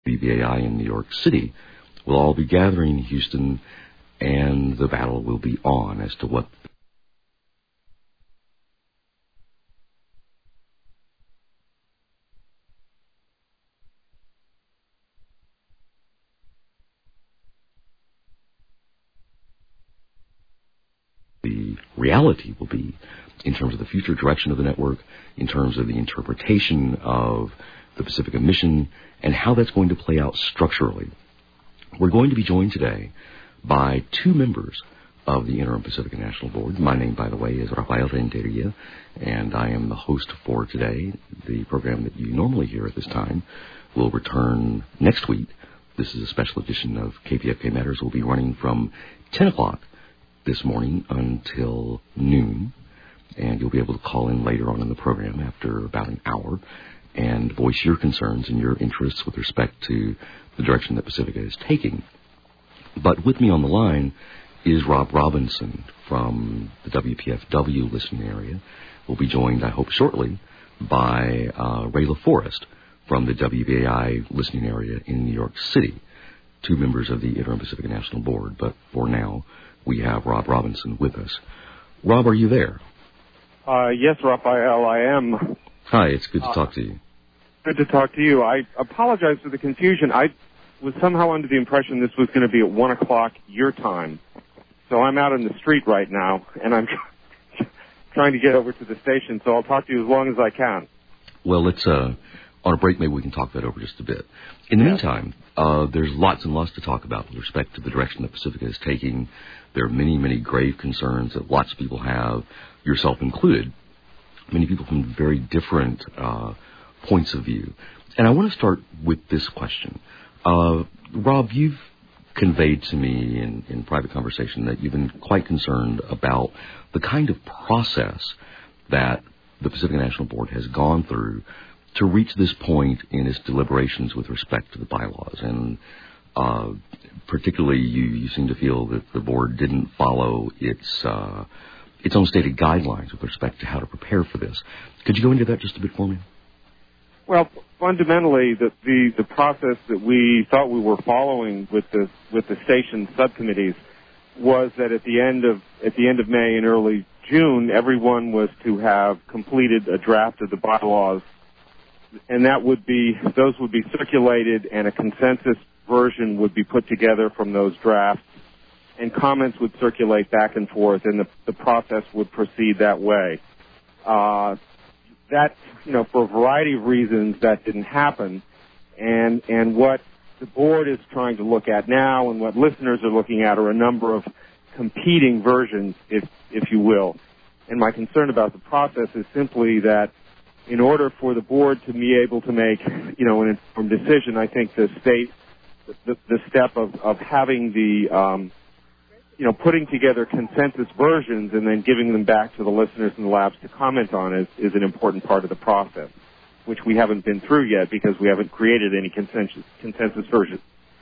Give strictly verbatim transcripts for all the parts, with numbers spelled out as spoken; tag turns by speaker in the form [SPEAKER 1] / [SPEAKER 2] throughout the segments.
[SPEAKER 1] W B A I in New York City will all be gathering in Houston, and the battle will be on as to what the reality will be in terms of the future direction of the network, in terms of the interpretation of the Pacifica mission, and how that's going to play out structurally. We're going to be joined today by two members of the Interim Pacifica National Board. My name, by the way, is Rafael Renteria, and I am the host for today. The program that you normally hear at this time will return next week. This is a special edition of K P F K Matters. We'll be running from ten o'clock this morning until noon, and you'll be able to call in later on in the program after about an hour and voice your concerns and your interests with respect to the direction that Pacifica is taking. But with me on the line is Rob Robinson from the W P F W listening area. We'll be joined, I hope, shortly by uh, Ray LaForest from the W B A I listening area in New York City, two members of the Interim Pacifica National Board. But for now, we have Rob Robinson with us. Rob, are you there?
[SPEAKER 2] Uh, yes, Raphael, I am.
[SPEAKER 1] Hi, it's good to
[SPEAKER 2] uh,
[SPEAKER 1] talk to you.
[SPEAKER 2] Good to talk to you. I apologize for the confusion. I was somehow under the impression this was going to be at one o'clock your time. So I'm out in the street right now, and I'm trying to get over to the station, so I'll talk to you as long as I can.
[SPEAKER 1] Well, let's, uh, on a break, maybe we can talk that over just a bit. In the yeah. meantime, uh, there's lots and lots to talk about with respect to the direction that Pacifica is taking. There are many, many grave concerns that lots of people have, yourself included, many people from very different uh, points of view. And I want to start with this question. Uh, Rob, you've conveyed to me in, in private conversation that you've been quite concerned about the kind of process that the Pacifica National Board has gone through to reach this point in its deliberations with respect to the bylaws. And uh, particularly you, you seem to feel that the board didn't follow its uh, its own stated guidelines with respect to how to prepare for this. Could you go into that just a bit for me?
[SPEAKER 2] Well, fundamentally, the, the, the process that we thought we were following with the with the station subcommittees was that at the end of at the end of May and early June, everyone was to have completed a draft of the bylaws, and that would be those would be circulated, and a consensus version would be put together from those drafts, and comments would circulate back and forth, and the, the process would proceed that way. Uh, that, you know, for a variety of reasons, that didn't happen, and and what the board is trying to look at now, and what listeners are looking at, are a number of competing versions, if if you will. And my concern about the process is simply that in order for the board to be able to make, you know, an informed decision, I think the state, the, the step of, of having the, um, you know, putting together consensus versions and then giving them back to the listeners in the labs to comment on is, is an important part of the process, which we haven't been through yet because we haven't created any consensus, consensus versions.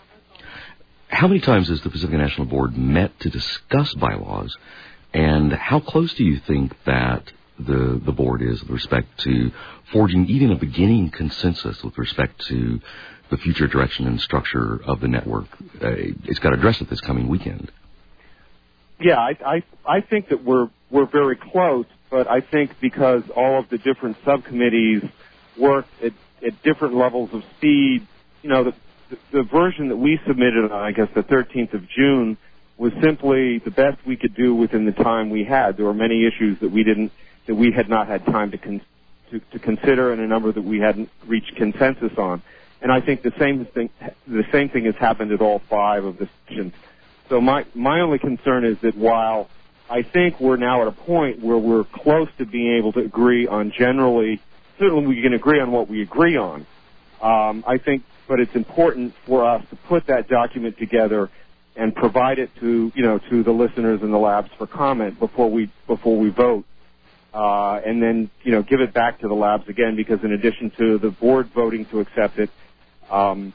[SPEAKER 1] How many times has the Pacifica National Board met to discuss bylaws, and how close do you think that the the board is with respect to forging even a beginning consensus with respect to the future direction and structure of the network? Uh, it's got addressed at this coming weekend.
[SPEAKER 2] Yeah, I, I I think that we're we're very close, but I think because all of the different subcommittees work at, at different levels of speed, you know, the, the the version that we submitted on, I guess, the thirteenth of June was simply the best we could do within the time we had. There were many issues that we didn't that we had not had time to, con- to to consider, and a number that we hadn't reached consensus on. And I think the same thing the same thing has happened at all five of the sections. So my my only concern is that while I think we're now at a point where we're close to being able to agree on generally, certainly we can agree on what we agree on. Um, I think, but it's important for us to put that document together and provide it to you know to the listeners in the labs for comment before we before we vote. Uh, and then, you know, give it back to the labs again, because in addition to the board voting to accept it, um,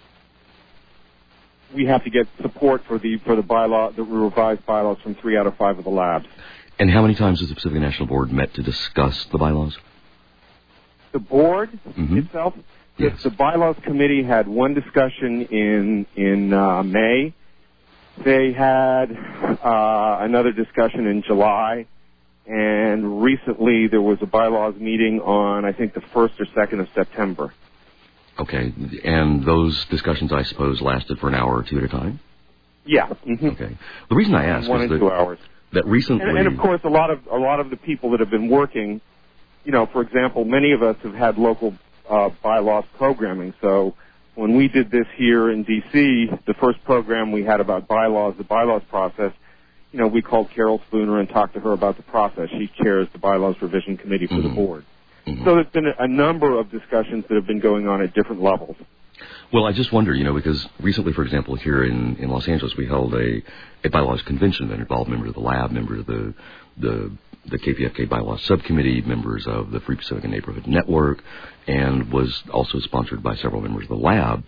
[SPEAKER 2] we have to get support for the for the bylaw, the revised bylaws from three out of five of the labs.
[SPEAKER 1] And how many times has the Pacifica National Board met to discuss the bylaws?
[SPEAKER 2] The board
[SPEAKER 1] mm-hmm.
[SPEAKER 2] itself,
[SPEAKER 1] Yes.
[SPEAKER 2] The, the bylaws committee had one discussion in in uh, May. They had uh, another discussion in July, and recently there was a bylaws meeting on, I think, the first or second of September.
[SPEAKER 1] Okay, and those discussions, I suppose, lasted for an hour or two at a time?
[SPEAKER 2] Yeah. Mm-hmm.
[SPEAKER 1] Okay. The reason I asked
[SPEAKER 2] one
[SPEAKER 1] was
[SPEAKER 2] and
[SPEAKER 1] that,
[SPEAKER 2] two hours.
[SPEAKER 1] that recently...
[SPEAKER 2] And, and, of course, a lot of a lot of the people that have been working, you know, for example, many of us have had local uh, bylaws programming, so... When we did this here in D C, the first program we had about bylaws, the bylaws process, you know, we called Carol Spooner and talked to her about the process. She chairs the bylaws revision committee for mm-hmm. the board. Mm-hmm. So there's been a, a number of discussions that have been going on at different levels.
[SPEAKER 1] Well, I just wonder, you know, because recently, for example, here in, in Los Angeles, we held a, a bylaws convention that involved members of the lab, members of the the the K P F K bylaws subcommittee, members of the Free Pacifica Neighborhood Network, and was also sponsored by several members of the lab.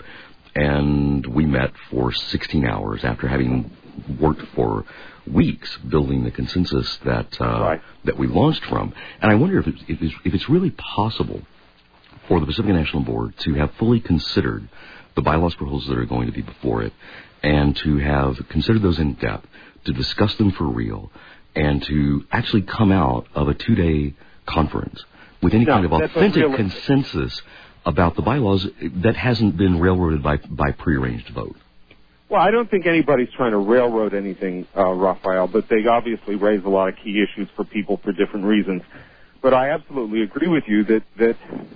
[SPEAKER 1] And we met for sixteen hours after having worked for weeks building the consensus that uh,
[SPEAKER 2] right.
[SPEAKER 1] that we launched from. And I wonder if it's, if it's, if it's really possible for the Pacifica National Board to have fully considered the bylaws proposals that are going to be before it, and to have considered those in depth, to discuss them for real, and to actually come out of a two-day conference with any
[SPEAKER 2] no,
[SPEAKER 1] kind of authentic consensus about the bylaws that hasn't been railroaded by, by prearranged vote.
[SPEAKER 2] Well, I don't think anybody's trying to railroad anything, uh, Raphael, but they obviously raise a lot of key issues for people for different reasons. But I absolutely agree with you that, that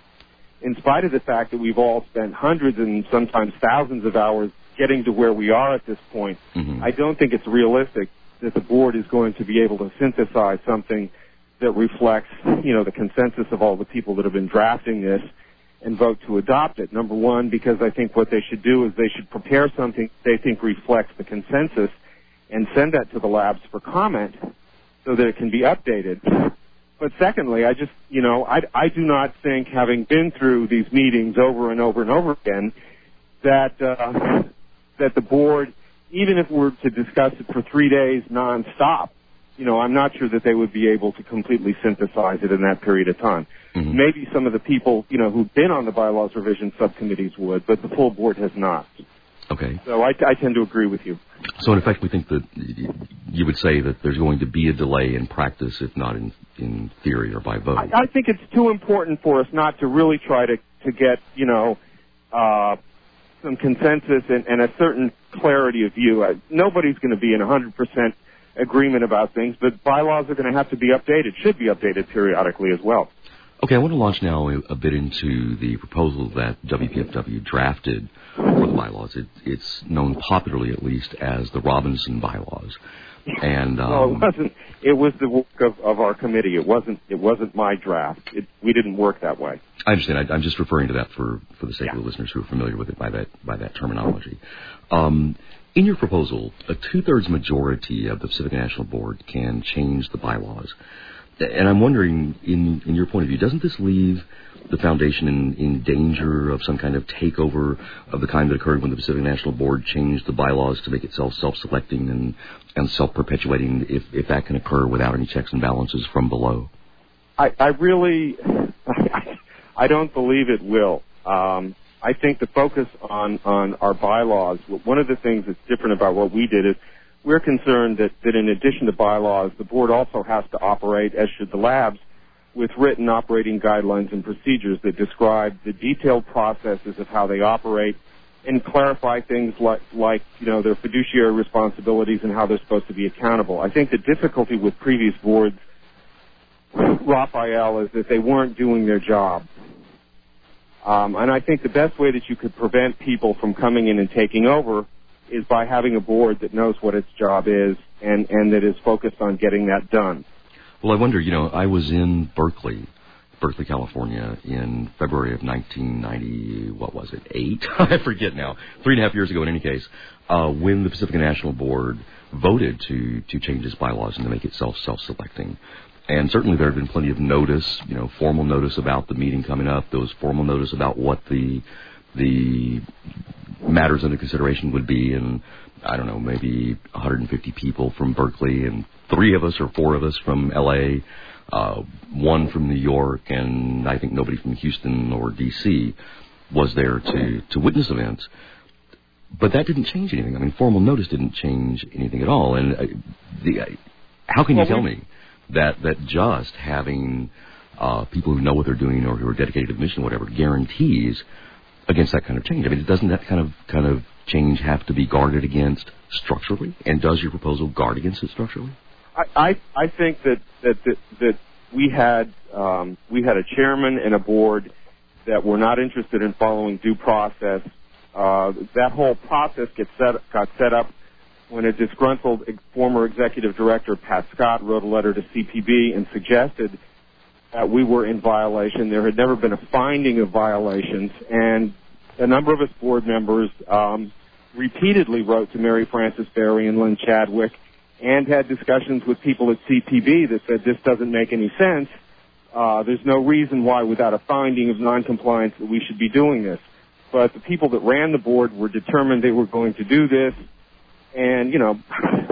[SPEAKER 2] in spite of the fact that we've all spent hundreds and sometimes thousands of hours getting to where we are at this point, mm-hmm. I don't think it's realistic that the board is going to be able to synthesize something that reflects, you know, the consensus of all the people that have been drafting this and vote to adopt it. Number one, because I think what they should do is they should prepare something they think reflects the consensus and send that to the labs for comment so that it can be updated. But secondly, I just, you know, I, I do not think, having been through these meetings over and over and over again, that uh, that the board, even if we were to discuss it for three days nonstop, you know, I'm not sure that they would be able to completely synthesize it in that period of time. Mm-hmm. Maybe some of the people, you know, who've been on the bylaws revision subcommittees would, but the full board has not.
[SPEAKER 1] Okay.
[SPEAKER 2] So I, I tend to agree with you.
[SPEAKER 1] So in effect, we think that you would say that there's going to be a delay in practice, if not in, in theory or by vote.
[SPEAKER 2] I, I think it's too important for us not to really try to, to get, you know, uh, some consensus and, and a certain clarity of view. Uh, nobody's going to be in one hundred percent agreement about things, but bylaws are going to have to be updated, should be updated periodically as well.
[SPEAKER 1] Okay, I want to launch now a, a bit into the proposal that W P F W drafted for the bylaws. It, it's known popularly, at least, as the Robinson bylaws. And um,
[SPEAKER 2] no, it wasn't. It was the work of, of our committee. It wasn't. It wasn't my draft. It, we didn't work that way.
[SPEAKER 1] I understand. I, I'm just referring to that for, for the sake
[SPEAKER 2] yeah.
[SPEAKER 1] of the listeners who are familiar with it by that by that terminology. Um, in your proposal, a two-thirds majority of the Pacifica National Board can change the bylaws. And I'm wondering, in, in your point of view, doesn't this leave the foundation in, in danger of some kind of takeover of the kind that occurred when the Pacific National Board changed the bylaws to make itself self-selecting and, and self-perpetuating, if, if that can occur without any checks and balances from below?
[SPEAKER 2] I, I really, I don't believe it will. Um, I think the focus on, on our bylaws, one of the things that's different about what we did is we're concerned that, that in addition to bylaws, the board also has to operate, as should the labs, with written operating guidelines and procedures that describe the detailed processes of how they operate and clarify things like, like, you know, their fiduciary responsibilities and how they're supposed to be accountable. I think the difficulty with previous boards, Raphael, is that they weren't doing their job. Um, and I think the best way that you could prevent people from coming in and taking over is by having a board that knows what its job is and, and that is focused on getting that done.
[SPEAKER 1] Well, I wonder, you know, I was in Berkeley, Berkeley, California, in February of nineteen ninety, what was it, eight? I forget now. Three and a half years ago, in any case, uh, when the Pacifica National Board voted to, to change its bylaws and to make itself self-selecting. And certainly there had been plenty of notice, you know, formal notice about the meeting coming up, those formal notice about what the the matters under consideration would be, and I don't know, maybe one hundred fifty people from Berkeley, and three of us or four of us from L A, uh, one from New York, and I think nobody from Houston or D C was there to, to witness events. But that didn't change anything. I mean, formal notice didn't change anything at all. And uh, the, uh, how can you well, tell we, me that, that just having uh, people who know what they're doing or who are dedicated to the mission, whatever, guarantees against that kind of change? I mean, doesn't that kind of kind of change have to be guarded against structurally? And does your proposal guard against it structurally?
[SPEAKER 2] I I, I think that that that, that we had um, we had a chairman and a board that were not interested in following due process. Uh, that whole process gets set, got set up when a disgruntled ex- former executive director, Pat Scott, wrote a letter to C P B and suggested that we were in violation. There had never been a finding of violations, and a number of us board members um, repeatedly wrote to Mary Frances Berry and Lynn Chadwick and had discussions with people at C P B that said this doesn't make any sense. Uh, there's no reason why, without a finding of noncompliance, that we should be doing this. But the people that ran the board were determined they were going to do this, and, you know,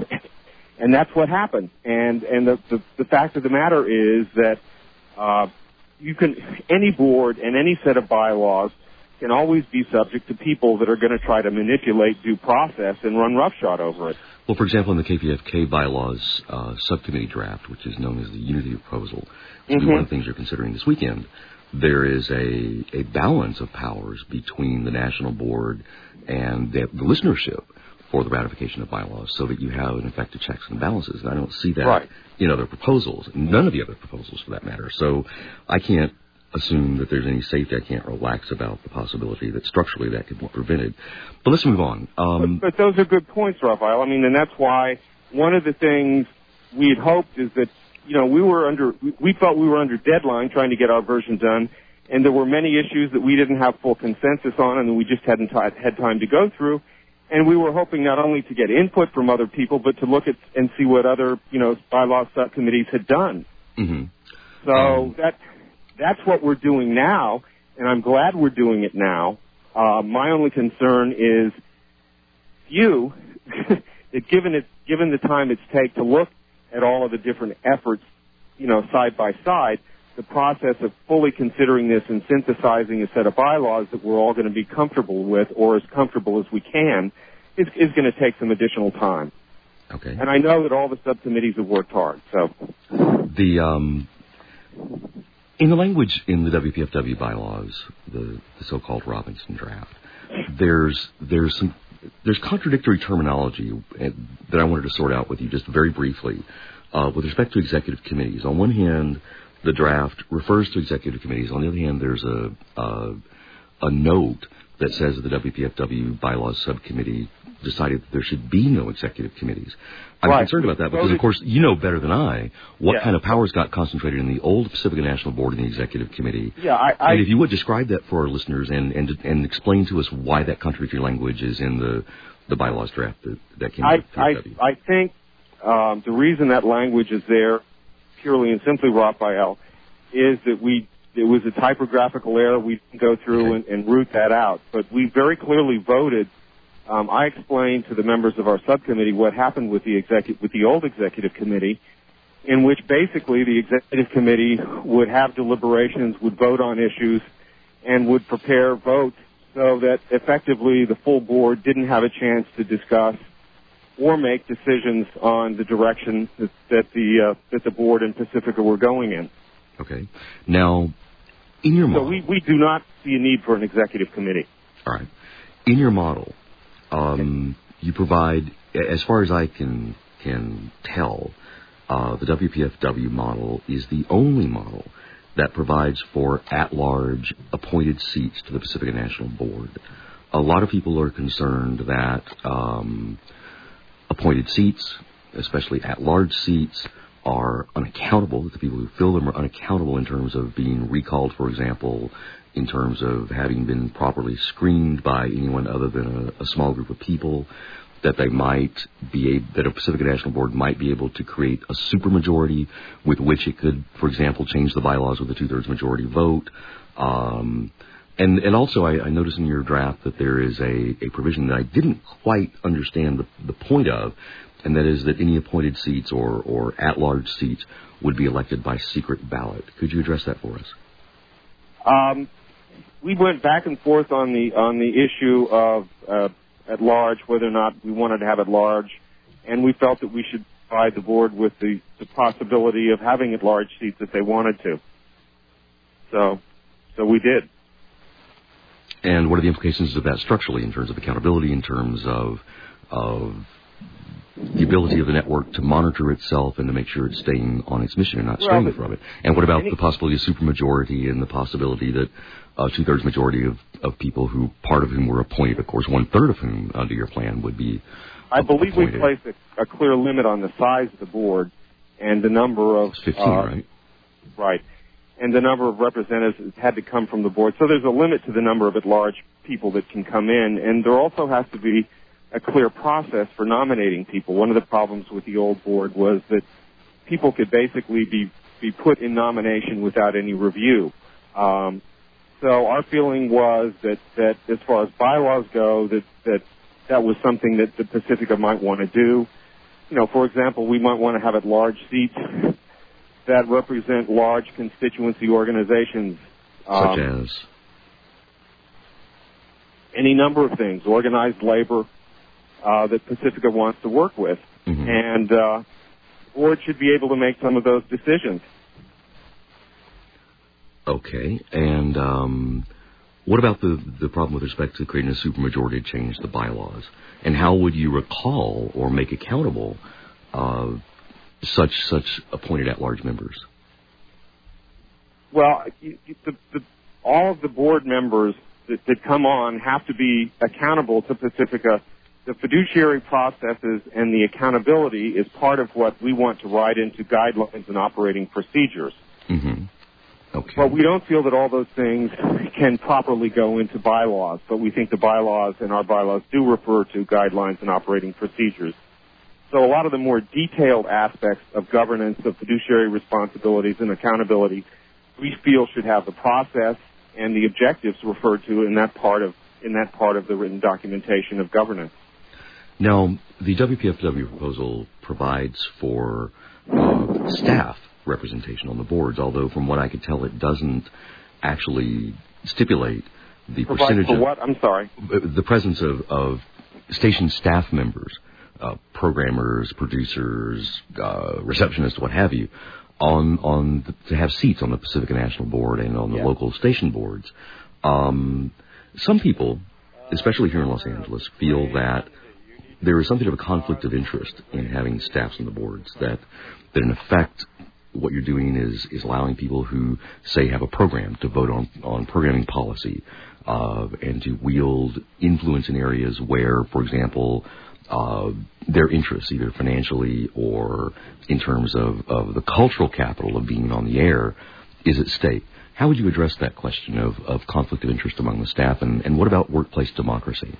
[SPEAKER 2] and that's what happened. And and the, the, the fact of the matter is that uh, you can any board and any set of bylaws can always be subject to people that are going to try to manipulate due process and run roughshod over it.
[SPEAKER 1] Well, for example, in the K P F K bylaws uh, subcommittee draft, which is known as the Unity proposal, which mm-hmm. is one of the things you're considering this weekend, there is a, a balance of powers between the national board and the, the listenership for the ratification of bylaws so that you have an effective checks and balances. And I don't see that
[SPEAKER 2] right.
[SPEAKER 1] in other proposals, none of the other proposals for that matter. So I can't assume that there's any safety. I can't relax about the possibility that structurally that could be prevented. But let's move on. Um,
[SPEAKER 2] but, but those are good points, Raphael. I mean, and that's why one of the things we had hoped is that, you know, we were under, we felt we were under deadline trying to get our version done, and there were many issues that we didn't have full consensus on and that we just hadn't t- had time to go through. And we were hoping not only to get input from other people, but to look at and see what other, you know, bylaw subcommittees had done.
[SPEAKER 1] Mm-hmm.
[SPEAKER 2] So
[SPEAKER 1] um,
[SPEAKER 2] that that's what we're doing now, and I'm glad we're doing it now. Uh, my only concern is you, that given it, given the time it's take to look at all of the different efforts, you know, side by side, the process of fully considering this and synthesizing a set of bylaws that we're all going to be comfortable with, or as comfortable as we can, is, is going to take some additional time.
[SPEAKER 1] Okay.
[SPEAKER 2] And I know that all the subcommittees have worked hard. So,
[SPEAKER 1] the um, in the language in the W P F W bylaws, the, the so-called Robinson draft, there's there's some there's contradictory terminology that I wanted to sort out with you just very briefly uh, with respect to executive committees. On one hand, the draft refers to executive committees. On the other hand, there's a a, a note that says that the W P F W bylaws subcommittee decided that there should be no executive committees. I'm
[SPEAKER 2] right.
[SPEAKER 1] concerned about that because, of course, you know better than I what
[SPEAKER 2] yeah.
[SPEAKER 1] kind of powers got concentrated in the old Pacifica National Board and the executive committee.
[SPEAKER 2] Yeah, I, I,
[SPEAKER 1] and if you would describe that for our listeners and, and and explain to us why that contradictory language is in the, the bylaws draft that, that came out of
[SPEAKER 2] I,
[SPEAKER 1] P F W.
[SPEAKER 2] I, I think um, the reason that language is there, purely and simply, Raphael, is that we it was a typographical error. We didn't go through
[SPEAKER 1] okay.
[SPEAKER 2] and, and root that out. But we very clearly voted. Um, I explained to the members of our subcommittee what happened with the executive, with the old executive committee, in which basically the executive committee would have deliberations, would vote on issues, and would prepare votes so that effectively the full board didn't have a chance to discuss or make decisions on the direction that, that the uh, that the board and Pacifica were going in.
[SPEAKER 1] Okay. Now, in your model,
[SPEAKER 2] so we, we do not see a need for an executive committee.
[SPEAKER 1] All right. In your model, um, you provide, as far as I can can tell, uh, the W P F W model is the only model that provides for at-large appointed seats to the Pacifica National Board. A lot of people are concerned that um, appointed seats, especially at-large seats, are unaccountable, that the people who fill them are unaccountable in terms of being recalled, for example, in terms of having been properly screened by anyone other than a, a small group of people, that they might be able, that a Pacifica National Board might be able to create a supermajority with which it could, for example, change the bylaws with a two-thirds majority vote. Um, and, and also, I, I noticed in your draft that there is a, a provision that I didn't quite understand the, the point of, and that is that any appointed seats or, or at-large seats would be elected by secret ballot. Could you address that for us?
[SPEAKER 2] Um, we went back and forth on the on the issue of uh, at large, whether or not we wanted to have at large, and we felt that we should provide the board with the, the possibility of having at large seats if they wanted to. So, so we did.
[SPEAKER 1] And what are the implications of that structurally in terms of accountability, in terms of of the ability of the network to monitor itself and to make sure it's staying on its mission and not
[SPEAKER 2] well,
[SPEAKER 1] straying from it? And what about
[SPEAKER 2] any,
[SPEAKER 1] the possibility of supermajority and the possibility that a two-thirds majority of, of people who, part of whom were appointed, of course, one-third of whom under your plan would be
[SPEAKER 2] I believe
[SPEAKER 1] appointed.
[SPEAKER 2] we placed a, a clear limit on the size of the board and the number of...
[SPEAKER 1] It's fifteen,
[SPEAKER 2] uh,
[SPEAKER 1] right?
[SPEAKER 2] Right. And the number of representatives had to come from the board. So there's a limit to the number of at-large people that can come in, and there also has to be a clear process for nominating people. One of the problems with the old board was that people could basically be, be put in nomination without any review. Um, so our feeling was that, that as far as bylaws go, that, that that was something that the Pacifica might want to do. You know, for example, we might want to have at-large seats that represent large constituency organizations.
[SPEAKER 1] Such
[SPEAKER 2] um,
[SPEAKER 1] as?
[SPEAKER 2] Any number of things. Organized labor uh, that Pacifica wants to work with.
[SPEAKER 1] Mm-hmm.
[SPEAKER 2] And uh, the board should be able to make some of those decisions.
[SPEAKER 1] Okay. And um, what about the, the problem with respect to creating a supermajority to change the bylaws? And how would you recall or make accountable uh, such such appointed at-large members?
[SPEAKER 2] Well, you, you, the, the, all of the board members that, that come on have to be accountable to Pacifica. The fiduciary processes and the accountability is part of what we want to write into guidelines and operating procedures.
[SPEAKER 1] Mm-hmm. Okay.
[SPEAKER 2] But we don't feel that all those things can properly go into bylaws, but we think the bylaws and our bylaws do refer to guidelines and operating procedures. So a lot of the more detailed aspects of governance, of fiduciary responsibilities and accountability, we feel should have the process and the objectives referred to in that part of in that part of the written documentation of governance.
[SPEAKER 1] Now, the W P F W proposal provides for uh, staff representation on the boards, although from what I could tell, it doesn't actually stipulate the
[SPEAKER 2] Provide
[SPEAKER 1] percentage
[SPEAKER 2] for
[SPEAKER 1] of
[SPEAKER 2] what? I'm sorry.
[SPEAKER 1] The presence of, of station staff members, uh, programmers, producers, uh, receptionists, what have you, on on the, to have seats on the Pacifica National Board and on the
[SPEAKER 2] yeah.
[SPEAKER 1] local station boards. Um, some people, especially here in Los Angeles, feel that there is something of a conflict of interest in having staffs on the boards, that that in effect what you're doing is, is allowing people who, say, have a program to vote on, on programming policy uh, and to wield influence in areas where, for example, uh, their interests, either financially or in terms of, of the cultural capital of being on the air, is at stake. How would you address that question of, of conflict of interest among the staff, and, and what about workplace democracy?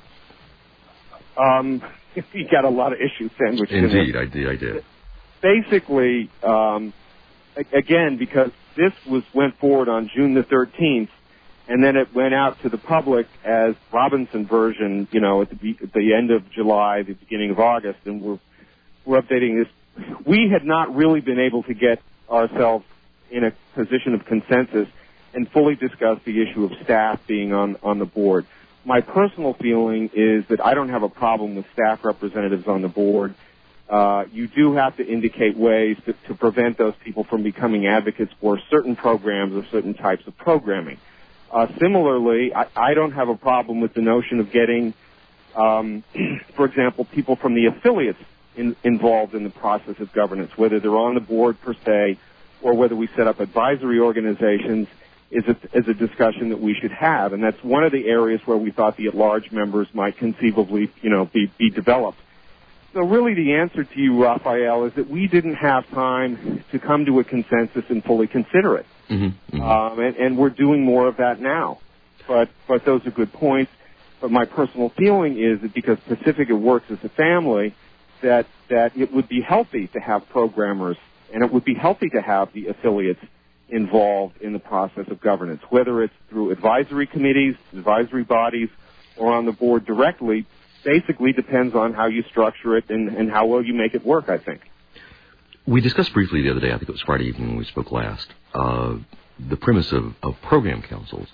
[SPEAKER 2] Um, you got a lot of issues sandwiched in there.
[SPEAKER 1] Indeed, I did, I did.
[SPEAKER 2] Basically, um, again, because this was went forward on June the thirteenth, and then it went out to the public as Robinson version, you know, at the, at the end of July, the beginning of August, and we're we're updating this. We had not really been able to get ourselves in a position of consensus and fully discuss the issue of staff being on, on the board. My personal feeling is that I don't have a problem with staff representatives on the board. Uh, you do have to indicate ways to, to prevent those people from becoming advocates for certain programs or certain types of programming. Uh, similarly, I, I don't have a problem with the notion of getting, um, for example, people from the affiliates in, involved in the process of governance, whether they're on the board per se or whether we set up advisory organizations, is a, is a discussion that we should have. And that's one of the areas where we thought the at-large members might conceivably, you know, be, be developed. So really the answer to you, Raphael, is that we didn't have time to come to a consensus and fully consider it.
[SPEAKER 1] Mm-hmm, mm-hmm.
[SPEAKER 2] Um, and, and we're doing more of that now. But, but those are good points. But my personal feeling is that because Pacifica works as a family, that, that it would be healthy to have programmers, and it would be healthy to have the affiliates involved in the process of governance, whether it's through advisory committees, advisory bodies, or on the board directly. Basically depends on how you structure it and, and how well you make it work, I think.
[SPEAKER 1] We discussed briefly the other day, I think it was Friday evening when we spoke last, uh, the premise of, of program councils,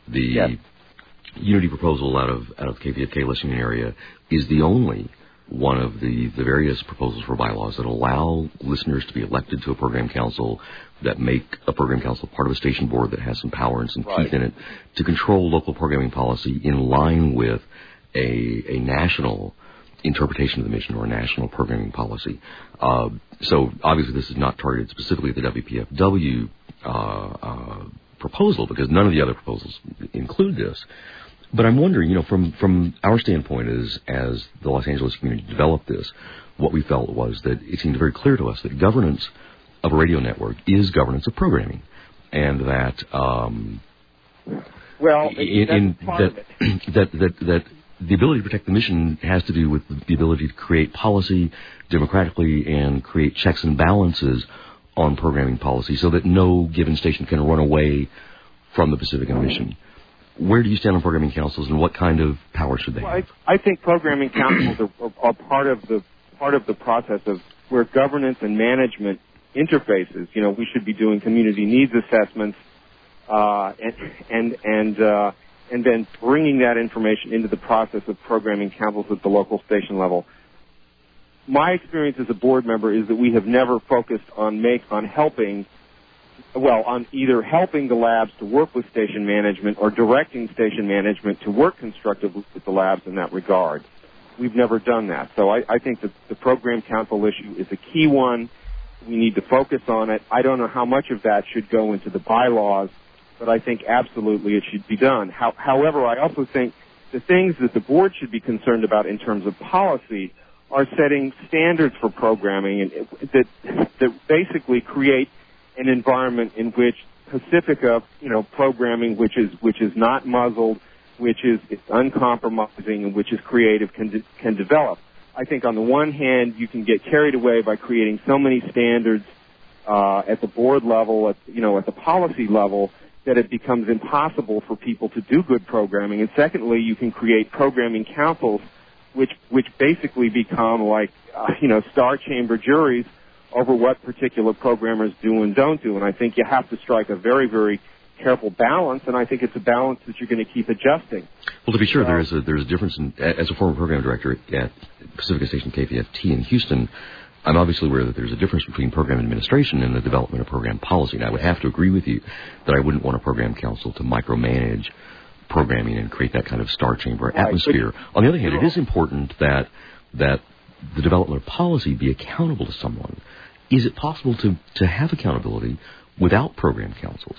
[SPEAKER 1] The
[SPEAKER 2] yes.
[SPEAKER 1] Unity proposal out of out of the K P F K listening area is the only one of the, the various proposals for bylaws that allow listeners to be elected to a program council, that make a program council part of a station board that has some power and some
[SPEAKER 2] right.
[SPEAKER 1] teeth in it to control local programming policy in line with a, a national interpretation of the mission or a national programming policy. Uh, so obviously this is not targeted specifically at the W P F W uh, uh, proposal, because none of the other proposals include this. But I'm wondering, you know, from, from our standpoint as, as the Los Angeles community developed this, what we felt was that it seemed very clear to us that governance of a radio network is governance of programming, and that um,
[SPEAKER 2] well,
[SPEAKER 1] in, in that, that that that the ability to protect the mission has to do with the ability to create policy democratically and create checks and balances on programming policy, so that no given station can run away from the Pacifica mission. Where do you stand on programming councils, and what kind of power should they
[SPEAKER 2] well,
[SPEAKER 1] have?
[SPEAKER 2] I, I think programming councils are, are part of the part of the process of where governance and management interfaces. You know, we should be doing community needs assessments, uh, and and and uh, and then bringing that information into the process of programming councils at the local station level. My experience as a board member is that we have never focused on make on helping. Well, on either helping the labs to work with station management or directing station management to work constructively with the labs in that regard. We've never done that. So I, I think that the program council issue is a key one. We need to focus on it. I don't know how much of that should go into the bylaws, but I think absolutely it should be done. How, however, I also think the things that the board should be concerned about in terms of policy are setting standards for programming and that, that basically create an environment in which Pacifica, you know, programming, which is which is not muzzled, which is it's uncompromising, and which is creative, can de- can develop. I think on the one hand, you can get carried away by creating so many standards uh, at the board level, at you know, at the policy level, that it becomes impossible for people to do good programming. And secondly, you can create programming councils, which which basically become like uh, you know, star chamber juries over what particular programmers do and don't do. And I think you have to strike a very, very careful balance, and I think it's a balance that you're going to keep adjusting.
[SPEAKER 1] Well, to be sure, so, there is a, there's a difference in, as a former program director at Pacifica Station K P F T in Houston, I'm obviously aware that there's a difference between program administration and the development of program policy. And I would have to agree with you that I wouldn't want a program council to micromanage programming and create that kind of star chamber right, atmosphere. On the other hand, it is important that that the development of policy be accountable to someone. Is it possible to, to have accountability without program councils?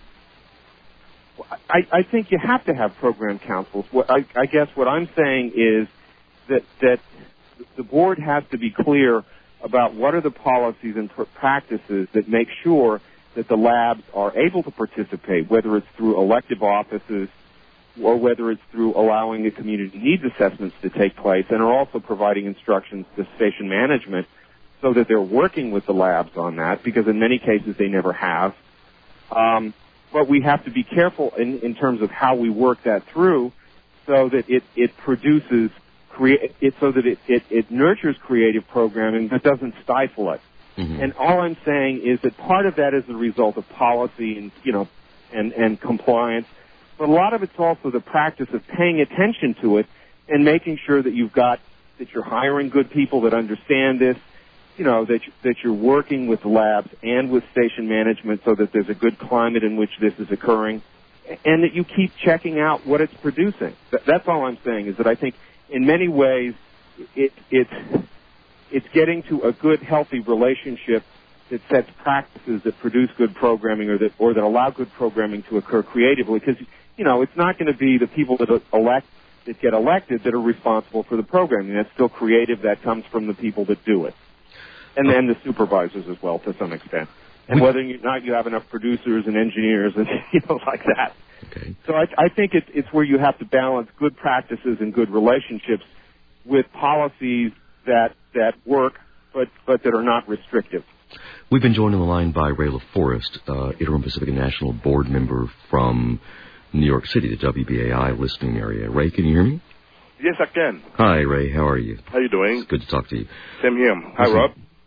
[SPEAKER 2] I, I think you have to have program councils. What I, I guess what I'm saying is that that the board has to be clear about what are the policies and pr- practices that make sure that the labs are able to participate, whether it's through elective offices or whether it's through allowing the community needs assessments to take place, and are also providing instructions to station management so that they're working with the labs on that, because in many cases they never have. Um, but we have to be careful in, in terms of how we work that through so that it, it produces, crea- it, so that it, it, it nurtures creative programming but doesn't stifle it. Mm-hmm. And all I'm saying is that part of that is the result of policy and, you know, and, and compliance, but a lot of it's also the practice of paying attention to it and making sure that you've got, that you're hiring good people that understand this, you know, that, that you're working with labs and with station management so that there's a good climate in which this is occurring, and that you keep checking out what it's producing. That's all I'm saying, is that I think in many ways it, it's, it's getting to a good, healthy relationship that sets practices that produce good programming or that, or that allow good programming to occur creatively, because, you know, it's not going to be the people that elect, that get elected that are responsible for the programming. That's still creative. That comes from the people that do it. And then the supervisors as well, to some extent. And whether or not you have enough producers and engineers and, you know, like that.
[SPEAKER 1] Okay.
[SPEAKER 2] So I, I think it's, it's where you have to balance good practices and good relationships with policies that, that work, but, but that are not restrictive.
[SPEAKER 1] We've been joined on the line by Ray LaForest, uh, Interim Pacifica National Board member from New York City, the W B A I listening area. Ray, can you hear me?
[SPEAKER 3] Yes, I can.
[SPEAKER 1] Hi, Ray. How are you?
[SPEAKER 3] How you doing?
[SPEAKER 1] It's good to talk to you.
[SPEAKER 3] Same here. Hi, Rob.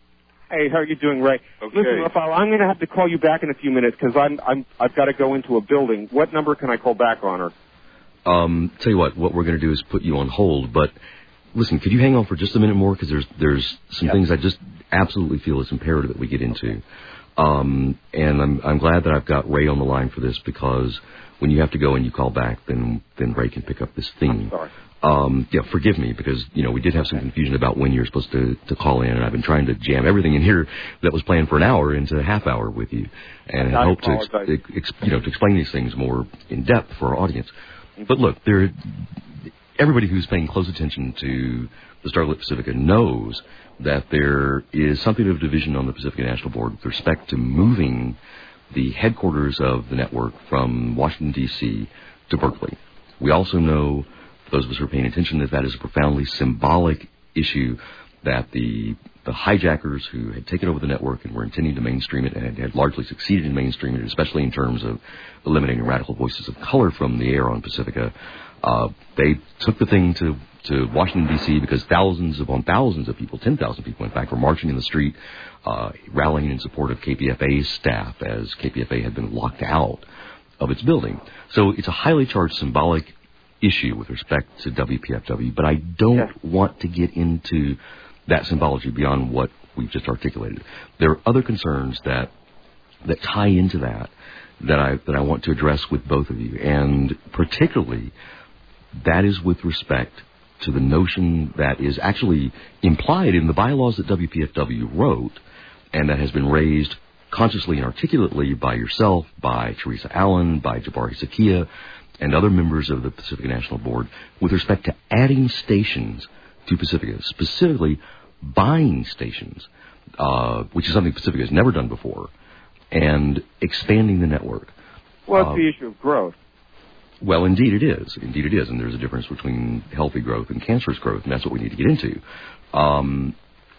[SPEAKER 2] Hey, how are you doing, Ray?
[SPEAKER 3] Okay.
[SPEAKER 2] Listen, Rafael, I'm going to have to call you back in a few minutes because I'm I'm I've got to go into a building. What number can I call back on her?
[SPEAKER 1] Um, tell you what, what we're going to do is put you on hold. But listen, could you hang on for just a minute more because there's there's some
[SPEAKER 2] Yep.
[SPEAKER 1] things I just absolutely feel it's imperative that we get into. Um, and I'm I'm glad that I've got Ray on the line for this because when you have to go and you call back, then then Ray can pick up this theme.
[SPEAKER 2] I'm sorry.
[SPEAKER 1] Um, yeah, forgive me because, you know, we did have some confusion about when you're supposed to, to call in, and I've been trying to jam everything in here that was planned for an hour into a half hour with you, and I hope to, ex- ex- you know, to explain these things more in depth for our audience. But look, there, everybody who's paying close attention to the Starlit Pacifica knows that there is something of a division on the Pacifica National Board with respect to moving the headquarters of the network from Washington, D C to Berkeley. We also know, those of us who are paying attention, that that is a profoundly symbolic issue, that the the hijackers who had taken over the network and were intending to mainstream it and had largely succeeded in mainstreaming it, especially in terms of eliminating radical voices of color from the air on Pacifica, uh, they took the thing to, to Washington, D C because thousands upon thousands of people, ten thousand people, in fact, were marching in the street, uh, rallying in support of K P F A's staff as K P F A had been locked out of its building. So it's a highly charged symbolic issue with respect to W P F W, but I don't
[SPEAKER 2] Yeah.
[SPEAKER 1] want to get into that symbology beyond what we've just articulated. There are other concerns that that tie into that that I that I want to address with both of you, and particularly that is with respect to the notion that is actually implied in the bylaws that W P F W wrote, and that has been raised consciously and articulately by yourself, by Teresa Allen, by Jabari Zakia, and other members of the Pacifica National Board with respect to adding stations to Pacifica, specifically buying stations, uh, which is something Pacifica has never done before, and expanding the network.
[SPEAKER 2] Well, it's
[SPEAKER 1] uh,
[SPEAKER 2] the issue of growth.
[SPEAKER 1] Well, indeed it is. Indeed it is. And there's a difference between healthy growth and cancerous growth, and that's what we need to get into. Um,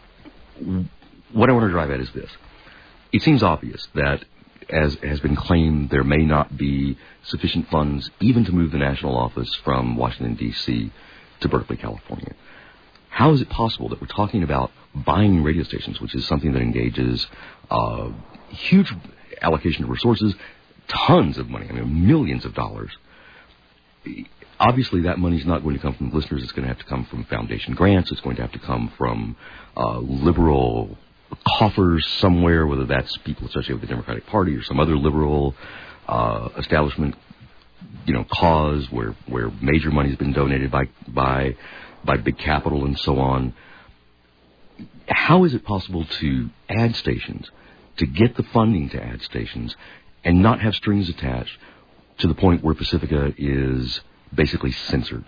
[SPEAKER 1] what I want to drive at is this. It seems obvious that, as has been claimed, there may not be sufficient funds even to move the national office from Washington, D C to Berkeley, California. How is it possible that we're talking about buying radio stations, which is something that engages uh, huge allocation of resources, tons of money, I mean millions of dollars? Obviously, that money is not going to come from listeners. It's going to have to come from foundation grants. It's going to have to come from uh, liberal coffers somewhere, whether that's people associated with the Democratic Party or some other liberal uh, establishment, you know, cause where where major money has been donated by by by big capital and so on. How is it possible to add stations, to get the funding to add stations, and not have strings attached to the point where Pacifica is basically censored?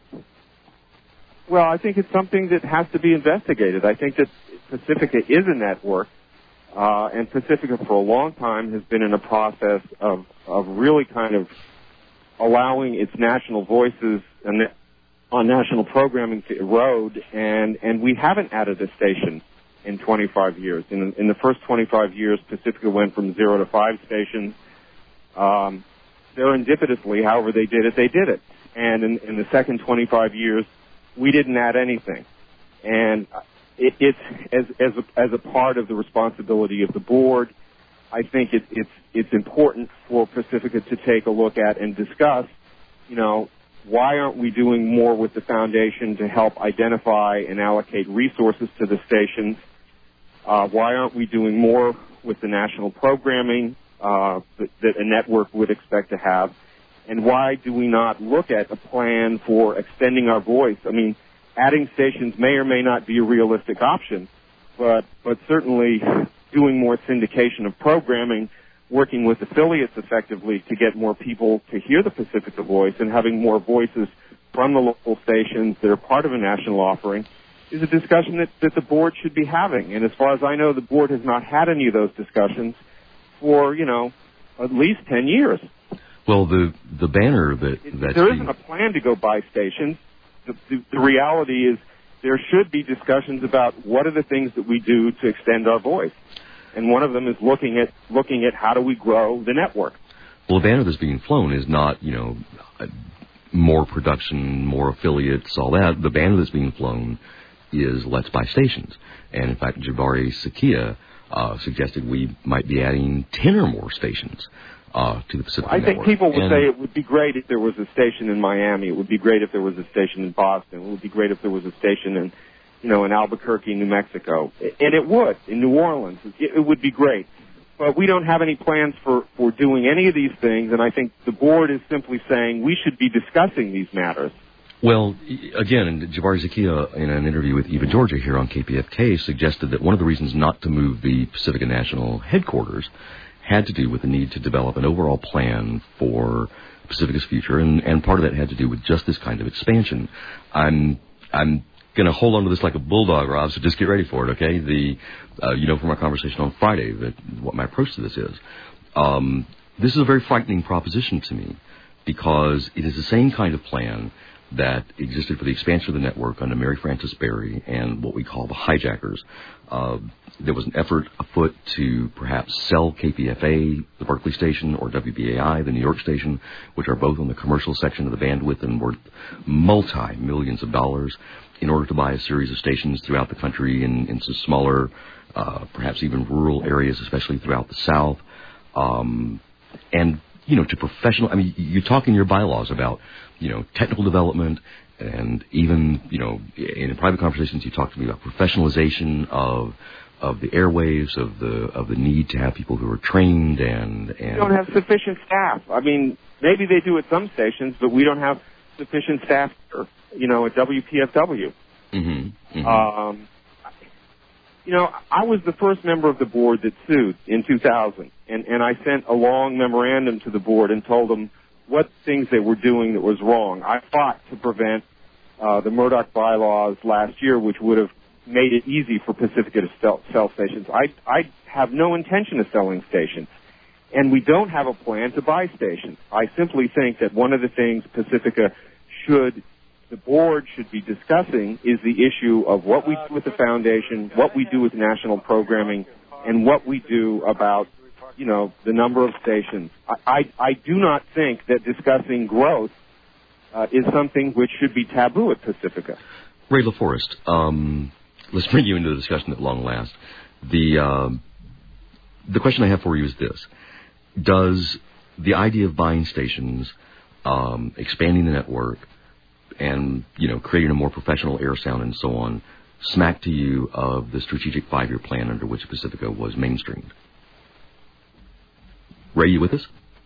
[SPEAKER 2] Well, I think it's something that has to be investigated. I think that Pacifica is a network, uh, and Pacifica for a long time has been in a process of, of really kind of allowing its national voices and on national programming to erode, and, and we haven't added a station in twenty-five years. In, in the first twenty-five years, Pacifica went from zero to five stations. Um, serendipitously, however they did it, they did it. And in, in the second twenty-five years, we didn't add anything. And it, it's as as a, as a part of the responsibility of the board, I think it, it's it's important for Pacifica to take a look at and discuss, you know, why aren't we doing more with the foundation to help identify and allocate resources to the stations? Uh, why aren't we doing more with the national programming uh, that, that a network would expect to have? And why do we not look at a plan for extending our voice? I mean, adding stations may or may not be a realistic option, but but certainly doing more syndication of programming, working with affiliates effectively to get more people to hear the Pacifica voice, and having more voices from the local stations that are part of a national offering is a discussion that, that the board should be having. And as far as I know, the board has not had any of those discussions for, you know, at least ten years.
[SPEAKER 1] Well, the the banner that that's
[SPEAKER 2] there
[SPEAKER 1] the,
[SPEAKER 2] isn't a plan to go buy stations. The, the, the reality is there should be discussions about what are the things that we do to extend our voice, and one of them is looking at looking at how do we grow the network.
[SPEAKER 1] Well, the banner that's being flown is not, you know, more production, more affiliates, all that. The banner that's being flown is let's buy stations. And in fact, Jabari Sakia uh, suggested we might be adding ten or more stations uh, to the Pacific
[SPEAKER 2] I
[SPEAKER 1] Network.
[SPEAKER 2] think people would
[SPEAKER 1] and
[SPEAKER 2] say it would be great if there was a station in Miami. It would be great if there was a station in Boston. It would be great if there was a station in, you know, in Albuquerque, New Mexico. And it would, in New Orleans. It, it would be great. But we don't have any plans for, for doing any of these things, and I think the board is simply saying we should be discussing these matters.
[SPEAKER 1] Well, again, Jabari Zakia, in an interview with Eva Georgia here on K P F K, suggested that one of the reasons not to move the Pacifica National headquarters had to do with the need to develop an overall plan for Pacifica's future, and, and part of that had to do with just this kind of expansion. I'm I'm going to hold on to this like a bulldog, Rob, so just get ready for it, okay? The uh, you know from our conversation on Friday that what my approach to this is. Um, this is a very frightening proposition to me because it is the same kind of plan that existed for the expansion of the network under Mary Frances Berry and what we call the hijackers. Uh, there was an effort afoot to perhaps sell K P F A, the Berkeley station, or W B A I, the New York station, which are both on the commercial section of the bandwidth and worth multi-millions of dollars, in order to buy a series of stations throughout the country in, in some smaller, uh, perhaps even rural areas, especially throughout the South. Um, and, you know, to professional, I mean, you talk in your bylaws about, you know, technical development, and even, you know, in private conversations, you talk to me about professionalization of of the airwaves, of the of the need to have people who are trained and and.
[SPEAKER 2] We don't have sufficient staff. I mean, maybe they do at some stations, but we don't have sufficient staff, you know, at W P F W.
[SPEAKER 1] Mm-hmm. Mm-hmm.
[SPEAKER 2] Um, you know, I was the first member of the board that sued in two thousand, and, and I sent a long memorandum to the board and told them what things they were doing that was wrong. I fought to prevent uh, the Murdoch bylaws last year, which would have made it easy for Pacifica to sell, sell stations. I, I have no intention of selling stations, and we don't have a plan to buy stations. I simply think that one of the things Pacifica should, the board should be discussing is the issue of what we do with the foundation, what we do with national programming, and what we do about, you know, the number of stations. I, I, I do not think that discussing growth uh, is something which should be taboo at Pacifica.
[SPEAKER 1] Ray LaForest, um, let's bring you into the discussion at long last. The um, the question I have for you is this: does the idea of buying stations, um, expanding the network, and, you know, creating a more professional air sound and so on, smack to you of the strategic five-year plan under which Pacifica was mainstreamed? Ray, you with us?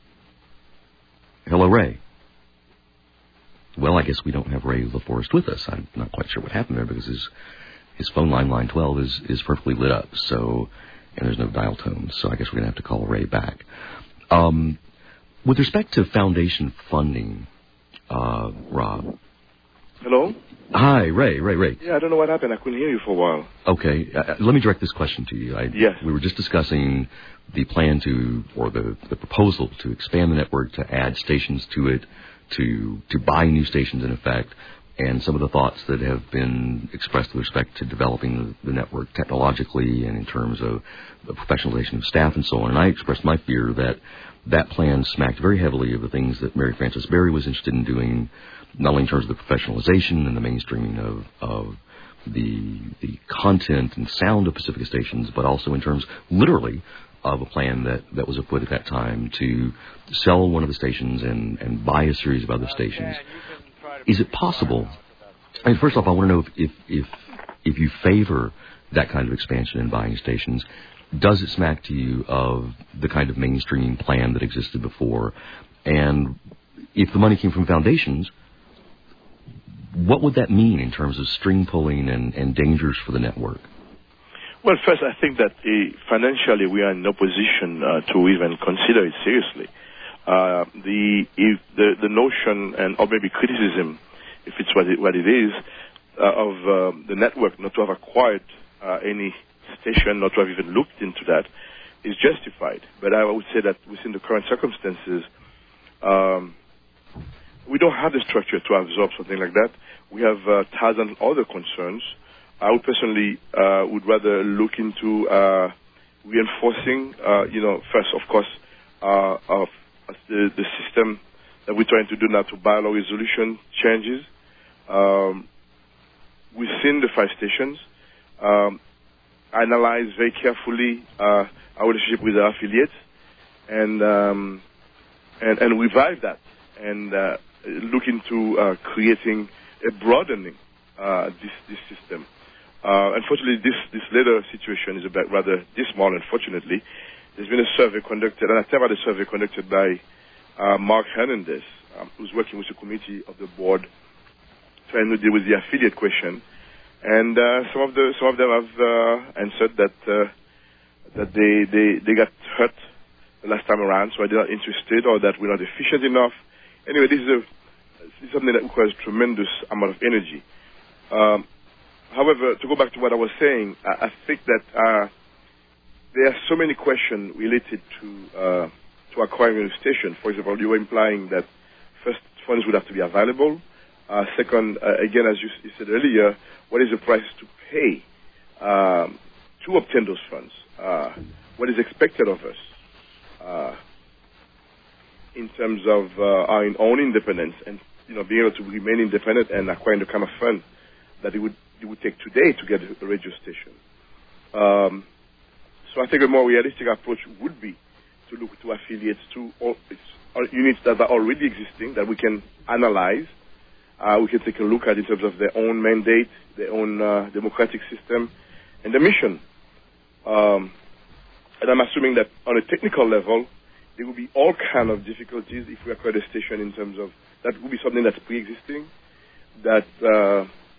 [SPEAKER 1] Hello, Ray. Well, I guess we don't have Ray LaForest with us. I'm not quite sure what happened there because his his phone line, line twelve, is, is perfectly lit up. So, and there's no dial tone. So I guess we're going to have to call Ray back. Um, with respect to foundation funding, uh, Rob.
[SPEAKER 3] Hello?
[SPEAKER 1] Hi, Ray, Ray, Ray.
[SPEAKER 3] Yeah, I don't know what happened. I couldn't hear you for a while.
[SPEAKER 1] Okay, uh, let me direct this question to you. I,
[SPEAKER 3] yes.
[SPEAKER 1] We were just discussing the plan to, or the, the proposal to expand the network, to add stations to it, to to buy new stations in effect, and some of the thoughts that have been expressed with respect to developing the, the network technologically and in terms of the professionalization of staff and so on. And I expressed my fear that that plan smacked very heavily of the things that Mary Frances Berry was interested in doing, not only in terms of the professionalization and the mainstreaming of, of the the content and sound of Pacifica stations, but also in terms, literally, of a plan that, that was afoot at that time to sell one of the stations and, and buy a series of other stations. Is it possible? I mean, first off, I want to know if, if, if, if you favor that kind of expansion and buying stations. Does it smack to you of the kind of mainstreaming plan that existed before? And if the money came from foundations, what would that mean in terms of string pulling and, and dangers for the network?
[SPEAKER 3] Well, first, I think that uh, financially we are in no position uh, to even consider it seriously. Uh, the if the the notion and or maybe criticism, if it's what it, what it is, uh, of uh, the network not to have acquired uh, any station, not to have even looked into that, is justified. But I would say that within the current circumstances, um, we don't have the structure to absorb something like that. We have uh, thousand other concerns. I would personally uh, would rather look into uh, reinforcing, uh, you know, first, of course, uh, of the, the system that we're trying to do now to bylaw resolution changes. Um, we seen the five stations, um, analyzed very carefully uh, our relationship with our affiliates, and um, and, and revive that, and uh, look into uh, creating a broadening uh, this this system. Uh, unfortunately, this this later situation is a bit rather dismal. Unfortunately, there's been a survey conducted, an attempt at a survey conducted by uh, Mark Hernandez, um, who's working with the committee of the board, trying to deal with the affiliate question. And uh, some of the some of them have uh, answered that uh, that they, they they got hurt the last time around, so they're not interested, or that we're not efficient enough. Anyway, this is, a, this is something that requires tremendous amount of energy. Um, however, to go back to what I was saying, I, I think that uh, there are so many questions related to uh, to acquiring a station. For example, you were implying that first, funds would have to be available. Uh, second, uh, again, as you, you said earlier, what is the price to pay um, to obtain those funds? Uh, what is expected of us uh, in terms of uh, our own independence, and you know, being able to remain independent and acquiring the kind of fund that it would it would take today to get a radio station. Um, so I think a more realistic approach would be to look to affiliates, to all, units that are already existing that we can analyze. Uh, we can take a look at in terms of their own mandate, their own uh, democratic system, and the mission. Um, and I'm assuming that on a technical level, there will be all kind of difficulties if we acquire the station in terms of, that will be something that's pre-existing, that uh,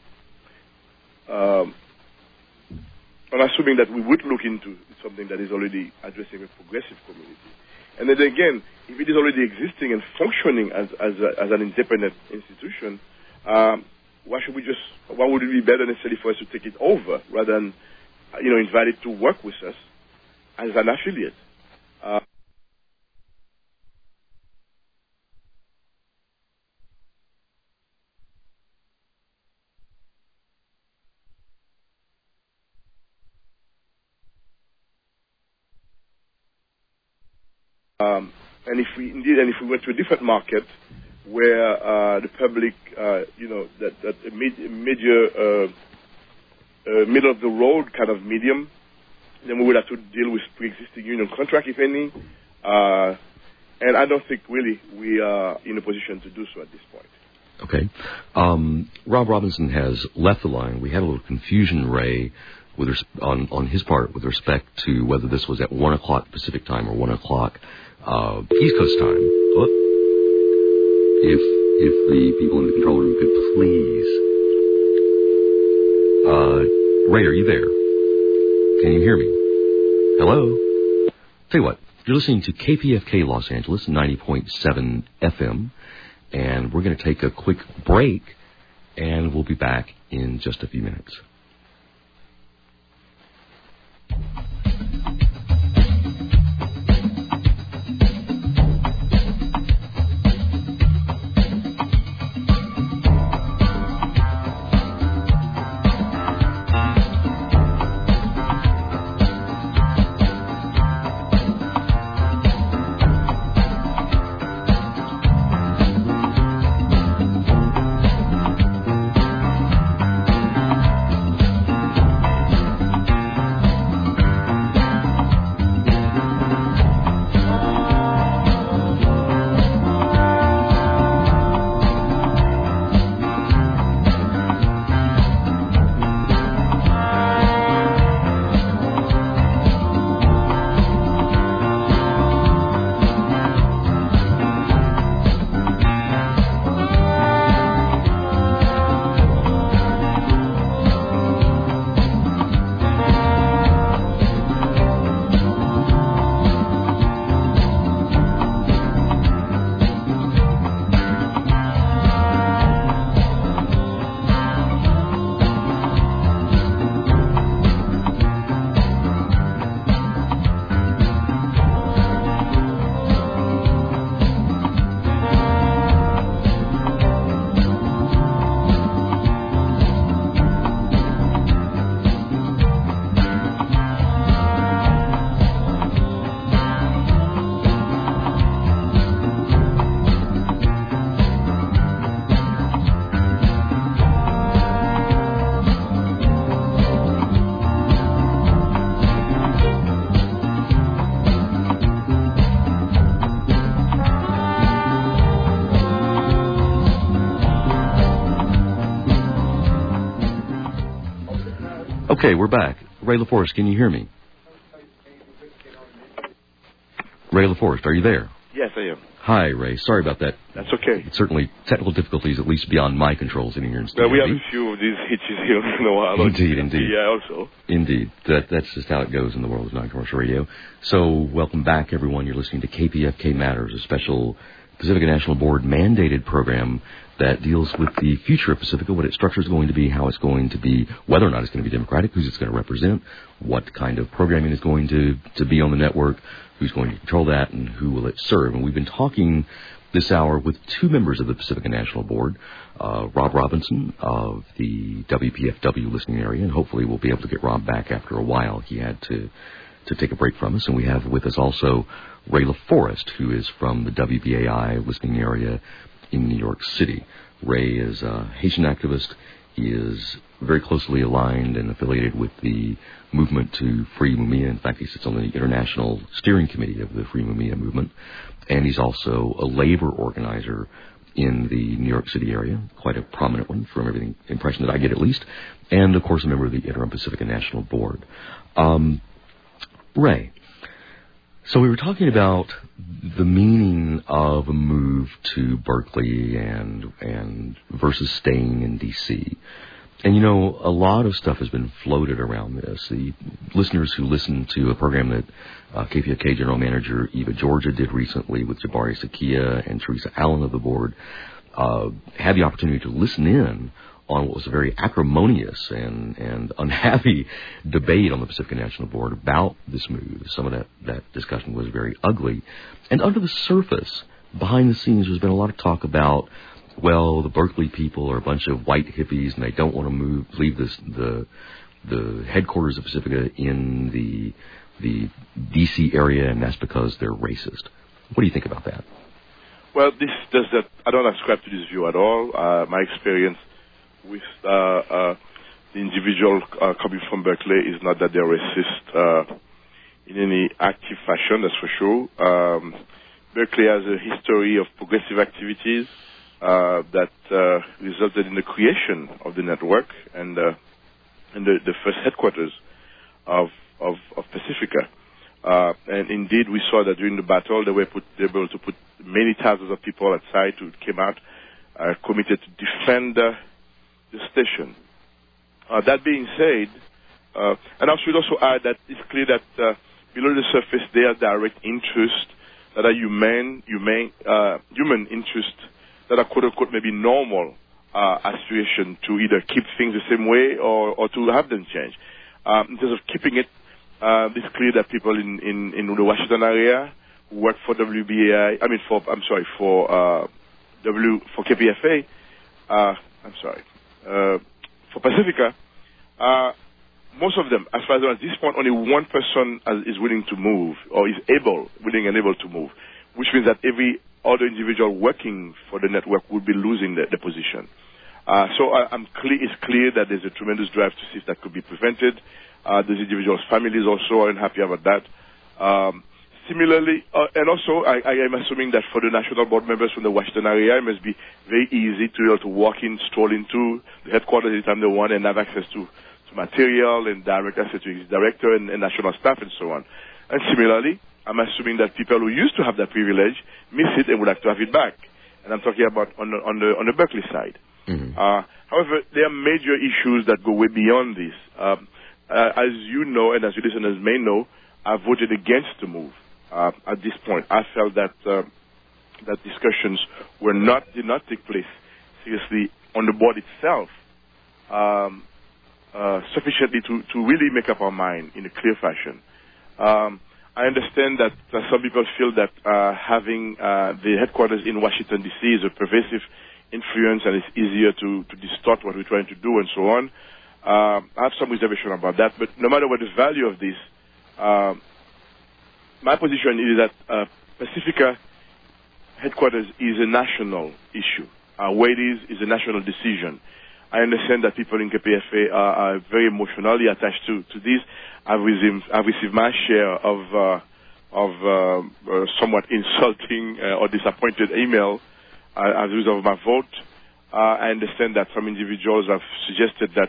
[SPEAKER 3] um, I'm assuming that we would look into something that is already addressing a progressive community. And then again, if it is already existing and functioning as as, a, as an independent institution, um, why should we just? Why would it be better necessarily for us to take it over rather than, you know, invite it to work with us as an affiliate? Uh, um, and if we indeed, and if we went to a different market, where uh, the public, uh, you know, that, that a mid, major, uh, uh, middle of the road kind of medium, then we would have to deal with pre-existing union contract, if any. Uh, and I don't think really we are in a position to do so at this point.
[SPEAKER 1] Okay. Um, Rob Robinson has left the line. We had a little confusion, Ray, with res- on, on his part with respect to whether this was at one o'clock Pacific time or one o'clock uh, East Coast time. What? If if the people in the control room could please. Uh, Ray, are you there? Can you hear me? Hello? Tell you what, you're listening to K P F K Los Angeles, ninety point seven F M, and we're going to take a quick break, and we'll be back in just a few minutes. Okay, we're back. Ray LaForest, can you hear me? Ray LaForest, are you there?
[SPEAKER 3] Yes, I am.
[SPEAKER 1] Hi, Ray. Sorry about that.
[SPEAKER 3] That's okay.
[SPEAKER 1] Certainly technical difficulties, at least beyond my control, sitting here in studio.
[SPEAKER 3] Well, we have a few of these hitches here in a while.
[SPEAKER 1] Indeed, indeed.
[SPEAKER 3] Yeah, also.
[SPEAKER 1] Indeed. That, that's just how it goes in the world of non-commercial radio. So, welcome back, everyone. You're listening to K P F K Matters, a special Pacifica National Board mandated program that deals with the future of Pacifica, what its structure is going to be, how it's going to be, whether or not it's going to be democratic, who's it's going to represent, what kind of programming is going to, to be on the network, who's going to control that, and who will it serve. And we've been talking this hour with two members of the Pacifica National Board, uh, Rob Robinson of the W P F W listening area, and hopefully we'll be able to get Rob back after a while. He had to to take a break from us. And we have with us also Ray LaForest, who is from the W B A I listening area in New York City. Ray is a Haitian activist. He is very closely aligned and affiliated with the movement to free Mumia. In fact, he sits on the international steering committee of the Free Mumia movement. And he's also a labor organizer in the New York City area, quite a prominent one from everything impression that I get at least. And, of course, a member of the Interim Pacifica National Board. Um, Ray, so we were talking about the meaning of a move to Berkeley and and versus staying in D C. And, you know, a lot of stuff has been floated around this. The listeners who listened to a program that uh, K P F K General Manager Eva Georgia did recently with Jabari Sakia and Teresa Allen of the board uh, had the opportunity to listen in on what was a very acrimonious and, and unhappy debate on the Pacifica National Board about this move. Some of that, that discussion was very ugly. And under the surface, behind the scenes, there's been a lot of talk about, well, the Berkeley people are a bunch of white hippies and they don't want to move, leave this, the the headquarters of Pacifica in the the D C area, and that's because they're racist. What do you think about that?
[SPEAKER 3] Well, this does that. I don't ascribe to this view at all. Uh, my experience with uh, uh, the individual uh, coming from Berkeley is not that they're racist uh, in any active fashion, that's for sure. Um, Berkeley has a history of progressive activities uh, that uh, resulted in the creation of the network and, uh, and the, the first headquarters of, of, of Pacifica. Uh, and indeed, we saw that during the battle, they were, put, they were able to put many thousands of people outside who came out uh, committed to defend uh, the station. Uh, that being said, uh, and I should also add that it's clear that uh, below the surface there are direct interests that are human, human, uh, human interests that are quote-unquote maybe normal uh, aspiration to either keep things the same way or, or to have them change. Um, in terms of keeping it, uh, it's clear that people in, in, in the Washington area who work for W B A I, I mean for, I'm sorry, for uh, W, for K P F A, uh, I'm sorry, Uh, for Pacifica, uh, most of them, as far as I know, at this point, only one person is willing to move, or is able, willing and able to move, which means that every other individual working for the network would be losing the, the position. Uh, so I, I'm cle- it's clear that there's a tremendous drive to see if that could be prevented. Uh, those individuals' families also aren't happy about that. Um, Similarly, uh, and also, I, I am assuming that for the national board members from the Washington area, it must be very easy to be able to walk in, stroll into the headquarters anytime they want, and have access to, to material and direct access to his director and, and national staff and so on. And similarly, I'm assuming that people who used to have that privilege miss it and would like to have it back. And I'm talking about on the on the on the Berkeley side. Mm-hmm. Uh, however, there are major issues that go way beyond this. Um, uh, as you know, and as your listeners may know, I voted against the move. Uh, at this point, I felt that uh, that discussions were not did not take place seriously on the board itself um, uh, sufficiently to, to really make up our mind in a clear fashion. Um, I understand that uh, some people feel that uh, having uh, the headquarters in Washington D C is a pervasive influence and it's easier to, to distort what we're trying to do and so on. Uh, I have some reservation about that, but no matter what the value of this. Uh, My position is that uh, Pacifica headquarters is a national issue. Uh, where it is is a national decision. I understand that people in K P F A are, are very emotionally attached to, to this. I've received, I've received my share of uh, of uh, uh, somewhat insulting uh, or disappointed email uh, as a result of my vote. Uh, I understand that some individuals have suggested that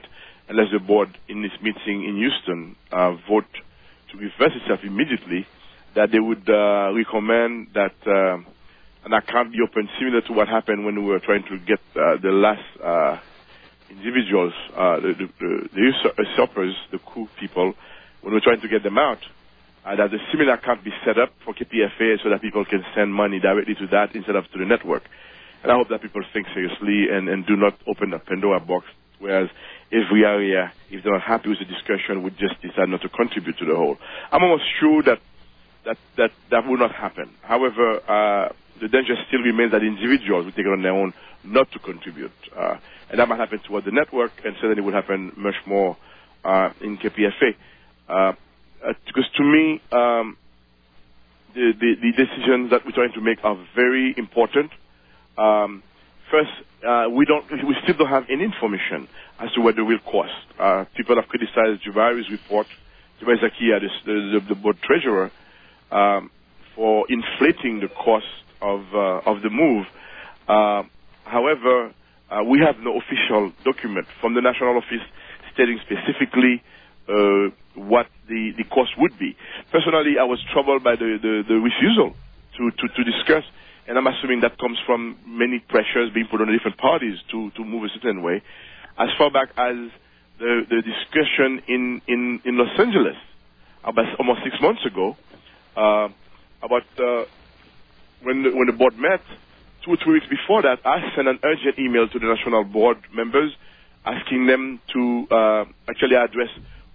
[SPEAKER 3] unless the board in this meeting in Houston uh, vote to reverse itself immediately, that they would uh, recommend that uh, an account be opened similar to what happened when we were trying to get uh, the last uh, individuals, uh, the, the, the usurpers, the coup people, when we were trying to get them out, uh, that a similar account be set up for K P F A so that people can send money directly to that instead of to the network. And I hope that people think seriously and, and do not open the Pandora box, whereas every area, if they're not happy with the discussion, would just decide not to contribute to the whole. I'm almost sure that that that, that will not happen. However, uh, the danger still remains that individuals will take it on their own not to contribute. Uh, and that might happen toward the network, and certainly will happen much more uh, in K P F A. Uh, uh, because to me, um, the, the, the decisions that we're trying to make are very important. Um, first, uh, we don't, we still don't have any information as to what the real cost. Uh, people have criticized Jubari's report, Jubari Zakia, the, the, the board treasurer, um, for inflating the cost of uh, of the move. Uh, however, uh, we have no official document from the national office stating specifically uh, what the, the cost would be. Personally, I was troubled by the, the, the refusal to, to, to discuss, and I'm assuming that comes from many pressures being put on different parties to, to move a certain way. As far back as the, the discussion in, in, in Los Angeles, about almost six months ago, uh, about uh, when, the, when the board met, two or three weeks before that, I sent an urgent email to the national board members asking them to uh, actually address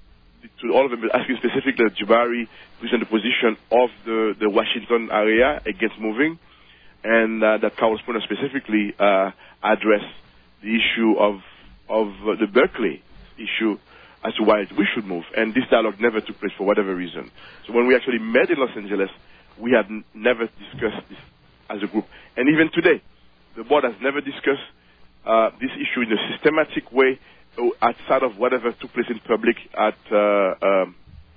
[SPEAKER 3] to all of them, asking specifically that Jubari present the position of the, the Washington area against moving, and uh, that Carol Spooner specifically uh, address the issue of of uh, the Berkeley issue as to why we should move. And this dialogue never took place for whatever reason. So when we actually met in Los Angeles, we had n- never discussed this as a group. And even today, the board has never discussed uh, this issue in a systematic way outside of whatever took place in public at uh, um,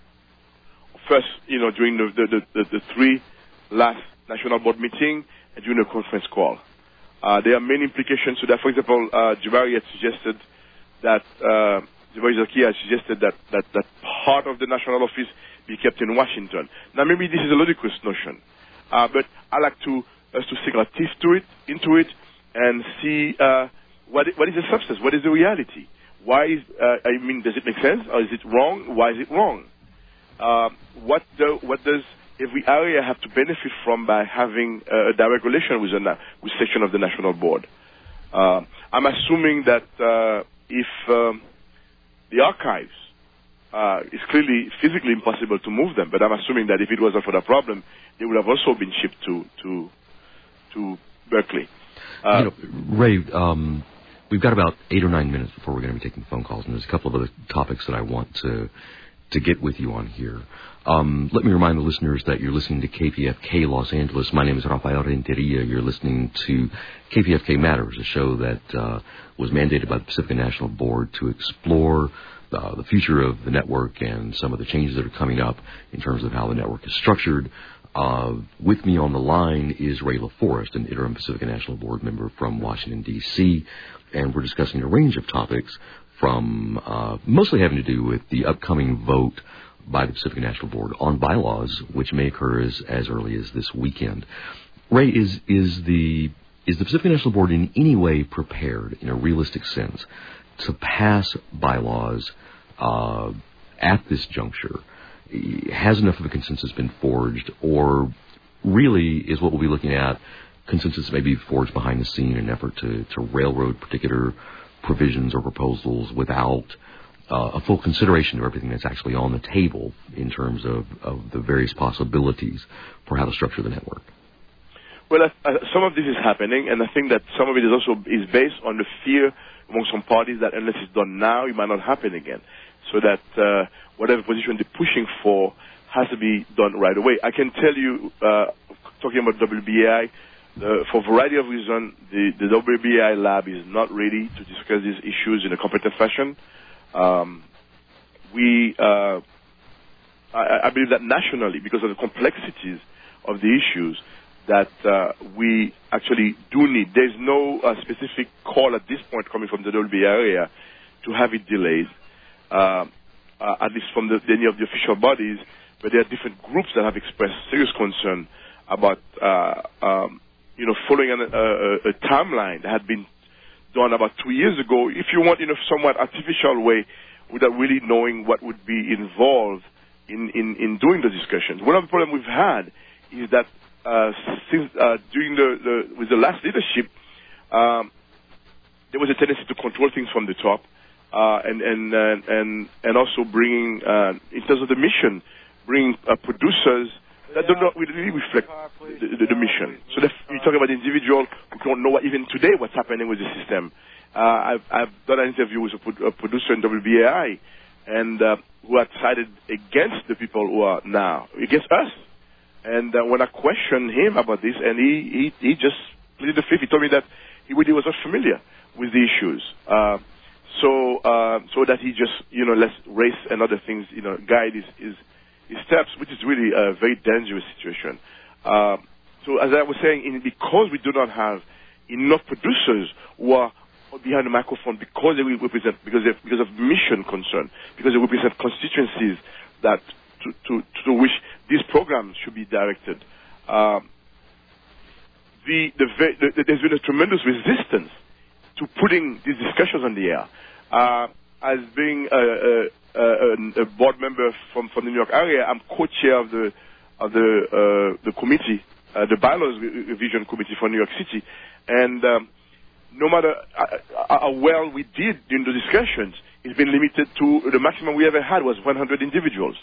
[SPEAKER 3] first, you know, during the, the, the, the three last national board meeting and during the conference call. Uh, there are many implications to that. For example, uh, Jubari had suggested that, uh, Jubari Zakia had suggested that, that, that part of the national office be kept in Washington. Now, maybe this is a ludicrous notion, uh, but I like to us to sink our teeth to it, into it, and see uh, what, what is the substance, what is the reality. Why is, uh, I mean, does it make sense, or is it wrong? Why is it wrong? Uh, what, do, what does every area have to benefit from by having uh, a direct relation with a na- with section of the national board? Uh, I'm assuming that uh, if um, the archives, uh, it's clearly physically impossible to move them, but I'm assuming that if it wasn't for that problem, they would have also been shipped to to, to Berkeley. Uh,
[SPEAKER 1] you know, Ray, um, we've got about eight or nine minutes before we're going to be taking phone calls, and there's a couple of other topics that I want to to get with you on here. Um, let me remind the listeners that you're listening to K P F K Los Angeles. My name is Rafael Renteria. You're listening to K P F K Matters, a show that uh, was mandated by the Pacific National Board to explore uh, the future of the network and some of the changes that are coming up in terms of how the network is structured. Uh, with me on the line is Ray LaForest, an interim Pacific National Board member from Washington, D C, and we're discussing a range of topics from uh, mostly having to do with the upcoming vote by the Pacific National Board on bylaws, which may occur as, as early as this weekend. Ray, is is the is the Pacific National Board in any way prepared, in a realistic sense, to pass bylaws uh, at this juncture? Has enough of a consensus been forged, or really is what we'll be looking at consensus maybe forged behind the scene in an effort to, to railroad particular provisions or proposals without uh, a full consideration of everything that's actually on the table in terms of, of the various possibilities for how to structure the network?
[SPEAKER 3] Well, uh, some of this is happening, and I think that some of it is also is based on the fear among some parties that unless it's done now, it might not happen again. So that uh, whatever position they're pushing for has to be done right away. I can tell you, uh, talking about W B A I, uh, for a variety of reasons, the, the W B A I lab is not ready to discuss these issues in a competent fashion. Um, we, uh, I, I believe that nationally, because of the complexities of the issues, that uh, we actually do need. There's no uh, specific call at this point coming from the W B A I area to have it delayed. uh, uh, at least from the, any of the official bodies, but there are different groups that have expressed serious concern about, uh, um, you know, following an, a, a timeline that had been done about two years ago, if you want, in a somewhat artificial way, without really knowing what would be involved in, in, in doing the discussions. One of the problems we've had is that uh, since uh, during the, the with the last leadership, um, there was a tendency to control things from the top, uh, and and and and and also bringing, uh, in terms of the mission, bringing uh, producers that do not really reflect the, the, the mission. So that you talk about individuals who don't know what, even today what's happening with the system. Uh, I've, I've done an interview with a, pro- a producer in W B A I, and uh, who had sided against the people who are now against us. And uh, when I questioned him about this, and he he, he just pleaded the fifth. He told me that he really was not familiar with the issues. Uh, so uh, so that he just you know lets race and other things you know guide his his, his steps, which is really a very dangerous situation. Uh, so as I was saying, in, because we do not have enough producers who are behind the microphone, because they will represent, because they, because of mission concern, because they represent constituencies that to, to, to which these programs should be directed. Um, the, the, the, there's been a tremendous resistance to putting these discussions on the air. Uh, as being a, a, a, a board member from, from the New York area, I'm co-chair of the of the uh, the committee, uh, the bylaws revision committee for New York City, and um, no matter how well we did during the discussions, it's been limited to the maximum we ever had was one hundred individuals.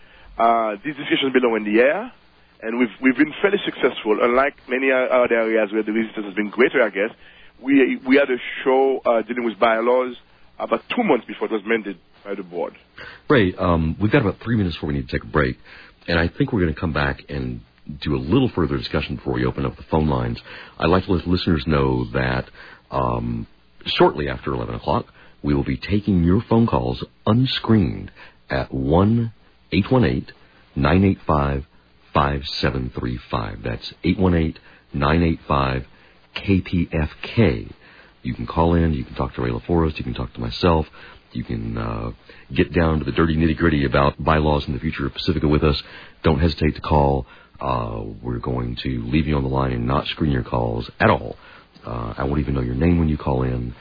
[SPEAKER 3] Uh, these discussions belong in the air, and we've we've been fairly successful. Unlike many other areas where the resistance has been greater, I guess, we we had a show uh, dealing with bylaws about two months before it was amended by the board.
[SPEAKER 1] Ray, um, we've got about three minutes before we need to take a break, and I think we're going to come back and do a little further discussion before we open up the phone lines. I'd like to let listeners know that um, shortly after eleven o'clock, we will be taking your phone calls unscreened at one eight one eight, nine eight five, five seven three five. That's eight one eight, nine eight five, K P F K. You can call in, you can talk to Ray LaForest, you can talk to myself, you can uh, get down to the dirty nitty-gritty about bylaws in the future of Pacifica with us. Don't hesitate to call. Uh, we're going to leave you on the line and not screen your calls at all. Uh, I won't even know your name when you call in,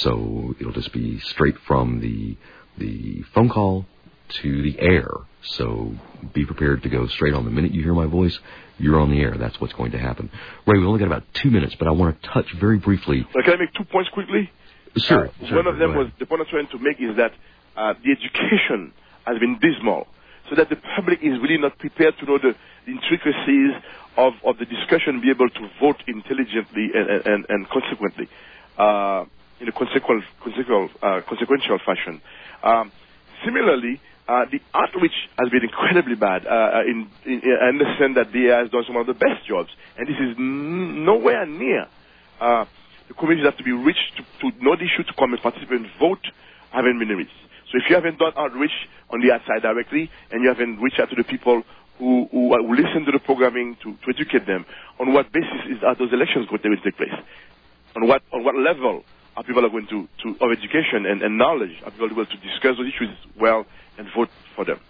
[SPEAKER 1] so it'll just be straight from the the phone call to the air. So be prepared to go straight on. The minute you hear my voice, you're on the air. That's what's going to happen. Ray, we only got about two minutes, but I want to touch very briefly.
[SPEAKER 3] Well, can I make two points quickly?
[SPEAKER 1] Sure.
[SPEAKER 3] Uh,
[SPEAKER 1] sure
[SPEAKER 3] one of them was, the point I'm trying to make is that uh, the education has been dismal, so that the public is really not prepared to know the, the intricacies of, of the discussion, be able to vote intelligently and, and, and consequently, uh, in a consequential, consequential, uh, consequential fashion. Um, similarly, uh, the outreach has been incredibly bad. Uh, in, in, I understand that B A I has done some of the best jobs, and this is n- nowhere near. Uh, the communities have to be reached to, to know the issue, to come and participate and vote, haven't been reached. So if you haven't done outreach on the outside directly, and you haven't reached out to the people who, who, who listen to the programming to, to educate them, on what basis is, are those elections going to take place? On what on what level are people are going to, to of education and, and knowledge are people able to discuss those issues well and vote for them?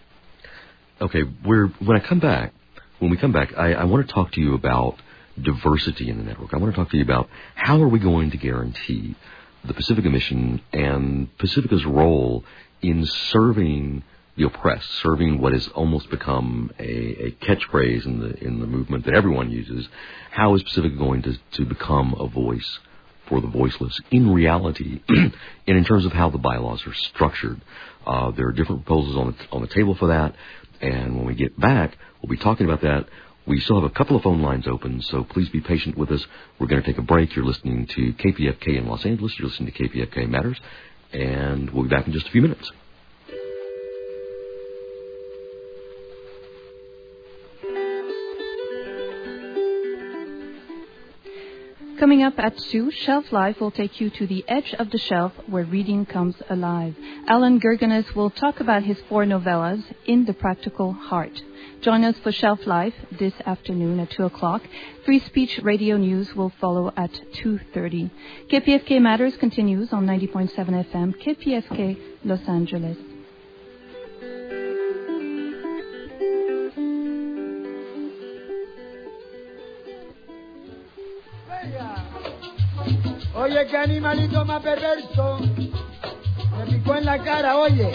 [SPEAKER 1] Okay, we're when I come back, when we come back, I, I want to talk to you about diversity in the network. I want to talk to you about how are we going to guarantee the Pacifica mission and Pacifica's role in serving the oppressed, serving what has almost become a, a catchphrase in the in the movement that everyone uses. How is Pacifica going to, to become a voice for the voiceless in reality, and in terms of how the bylaws are structured? Uh, there are different proposals on the, on the table for that, and when we get back, we'll be talking about that. We still have a couple of phone lines open, so please be patient with us. We're going to take a break. You're listening to K P F K in Los Angeles. You're listening to K P F K Matters, and we'll be back in just a few minutes.
[SPEAKER 4] Coming up at two, Shelf Life will take you to the edge of the shelf where reading comes alive. Alan Gurganis will talk about his four novellas, In the Practical Heart. Join us for Shelf Life this afternoon at two o'clock. Free Speech Radio News will follow at two thirty. K P F K Matters continues on ninety point seven F M, K P F K, Los Angeles.
[SPEAKER 5] qué animalito más perverso me picó en la cara, oye.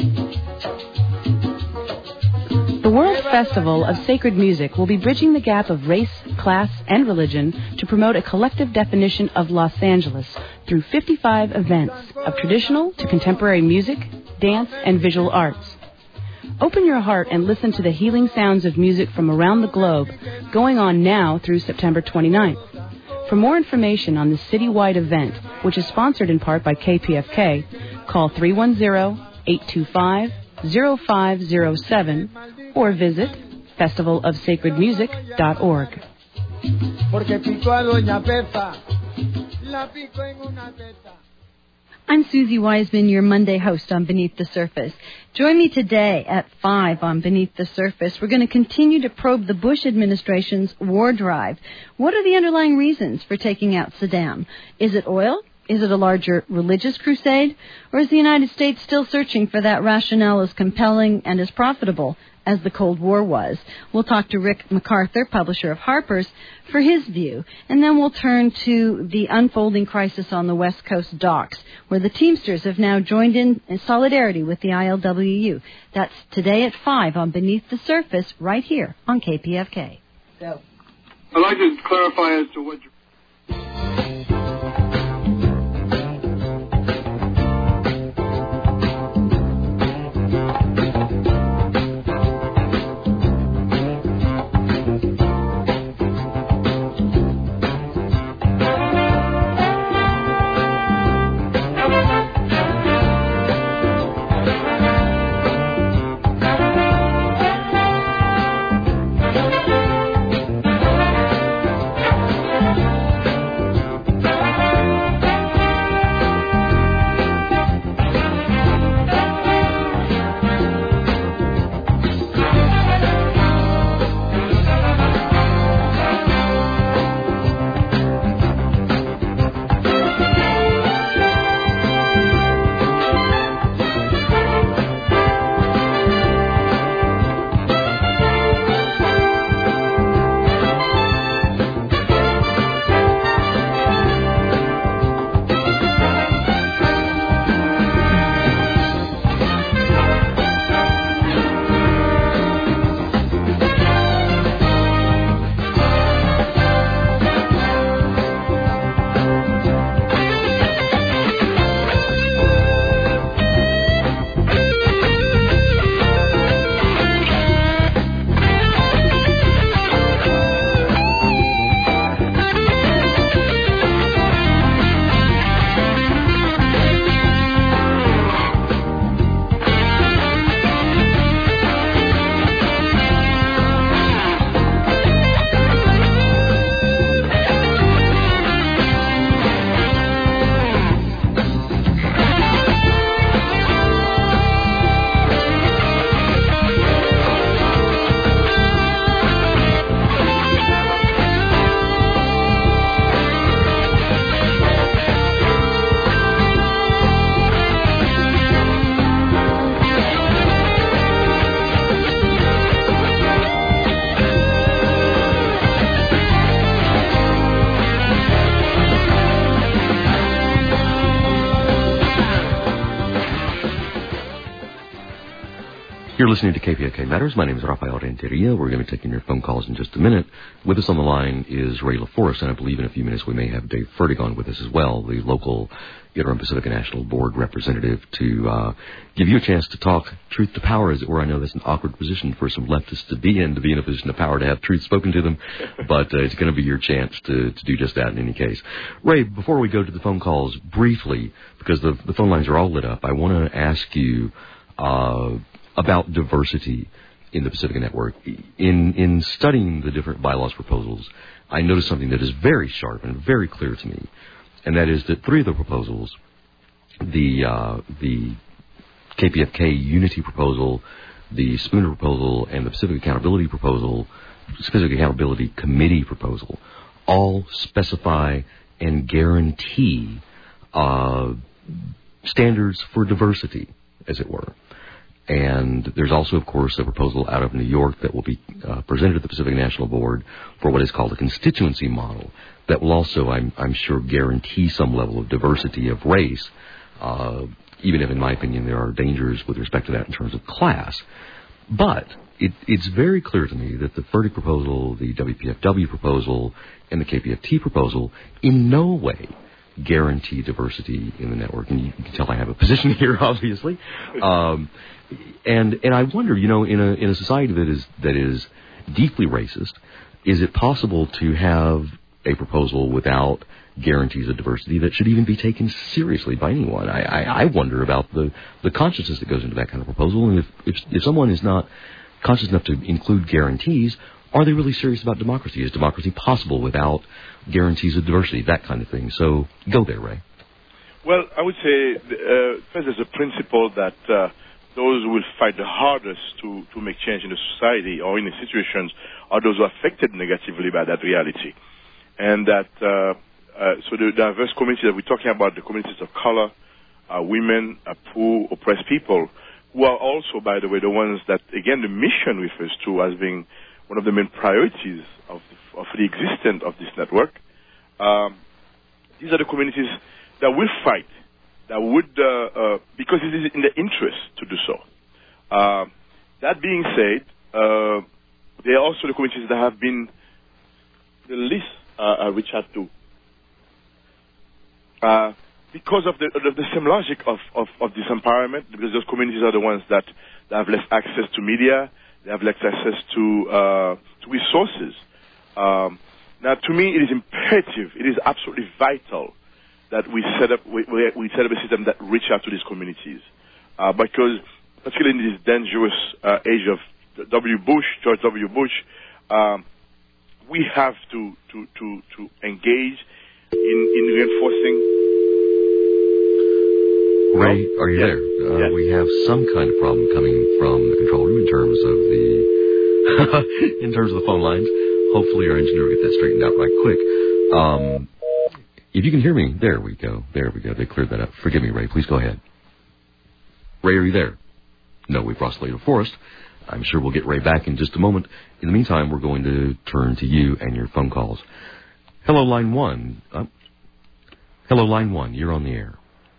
[SPEAKER 4] The World Festival of Sacred Music will be bridging the gap of race, class, and religion to promote a collective definition of Los Angeles through fifty-five events of traditional to contemporary music, dance, and visual arts. Open your heart and listen to the healing sounds of music from around the globe going on now through September twenty-ninth. For more information on this citywide event, which is sponsored in part by K P F K, call three one zero, eight two five, zero five zero seven or visit festival of sacred music dot org. I'm Susie Wiseman, your Monday host on Beneath the Surface. Join me today at five on Beneath the Surface. We're going to continue to probe the Bush administration's war drive. What are the underlying reasons for taking out Saddam? Is it oil? Is it a larger religious crusade? Or is the United States still searching for that rationale as compelling and as profitable as the Cold War was? We'll talk to Rick MacArthur, publisher of Harper's, for his view. And then we'll turn to the unfolding crisis on the West Coast docks, where the Teamsters have now joined in, in solidarity with the I L W U. That's today at five on Beneath the Surface, right here on K P F K.
[SPEAKER 6] So. I'd like to clarify as to what you're...
[SPEAKER 1] You're listening to K P F K Matters. My name is Rafael Renteria. We're going to be taking your phone calls in just a minute. With us on the line is Ray LaForest, and I believe in a few minutes we may have Dave Fertig on with us as well, the local Interim Pacifica National Board representative, to uh, give you a chance to talk truth to power, as it were. I know that's an awkward position for some leftists to be in, to be in a position of power, to have truth spoken to them, but uh, it's going to be your chance to, to do just that in any case. Ray, before we go to the phone calls, briefly, because the, the phone lines are all lit up, I want to ask you uh, about diversity in the Pacifica Network. In in studying the different bylaws proposals, I noticed something that is very sharp and very clear to me, and that is that three of the proposals, the uh, the K P F K Unity proposal, the Spooner proposal, and the Pacific Accountability proposal, Pacific Accountability Committee proposal, all specify and guarantee uh, standards for diversity, as it were. And there's also, of course, a proposal out of New York that will be uh, presented at the Pacific National Board for what is called a constituency model that will also, I'm, I'm sure, guarantee some level of diversity of race, uh, even if, in my opinion, there are dangers with respect to that in terms of class. But it, it's very clear to me that the FERDIC proposal, the W P F W proposal, and the K P F T proposal in no way guarantee diversity in the network. And you, you can tell I have a position here, obviously. Um, and and I wonder, you know, in a in a society that is that is deeply racist, is it possible to have a proposal without guarantees of diversity that should even be taken seriously by anyone? I, I, I wonder about the, the consciousness that goes into that kind of proposal, and if, if if someone is not conscious enough to include guarantees, are they really serious about democracy? Is democracy possible without guarantees of diversity? That kind of thing. So go there, Ray.
[SPEAKER 3] Well, I would say uh, first there's a principle that uh, those who will fight the hardest to, to make change in the society or in the situations are those who are affected negatively by that reality. And that, uh, uh, so the diverse communities that we're talking about, the communities of color, uh, women, uh, poor, oppressed people, who are also, by the way, the ones that, again, the mission refers to as being one of the main priorities of the, of the existence of this network. Um, these are the communities that will fight, that would, uh, uh, because it is in their interest to do so. Uh, that being said, uh, they are also the communities that have been the least uh, uh, reached out to. Uh, because of the, of the same logic of, of, of disempowerment, because those communities are the ones that, that have less access to media, they have less access to, uh, to resources. Um, now, to me, it is imperative, it is absolutely vital that we set up we, we set up a system that reach out to these communities, uh, because particularly in this dangerous uh, age of W. Bush, George W. Bush, um, we have to to to, to engage in, in reinforcing.
[SPEAKER 1] Ray, are you
[SPEAKER 3] yes.
[SPEAKER 1] there? Uh,
[SPEAKER 3] yes.
[SPEAKER 1] We have some kind of problem coming from the control room in terms of the in terms of the phone lines. Hopefully, our engineer will get that straightened out right quick. Um, If you can hear me, there we go. There we go. They cleared that up. Forgive me, Ray. Please go ahead. Ray, are you there? No, we've lost Leo Forrest. I'm sure we'll get Ray back in just a moment. In the meantime, we're going to turn to you and your phone calls. Hello, line one. Uh, hello, line one. You're on the air.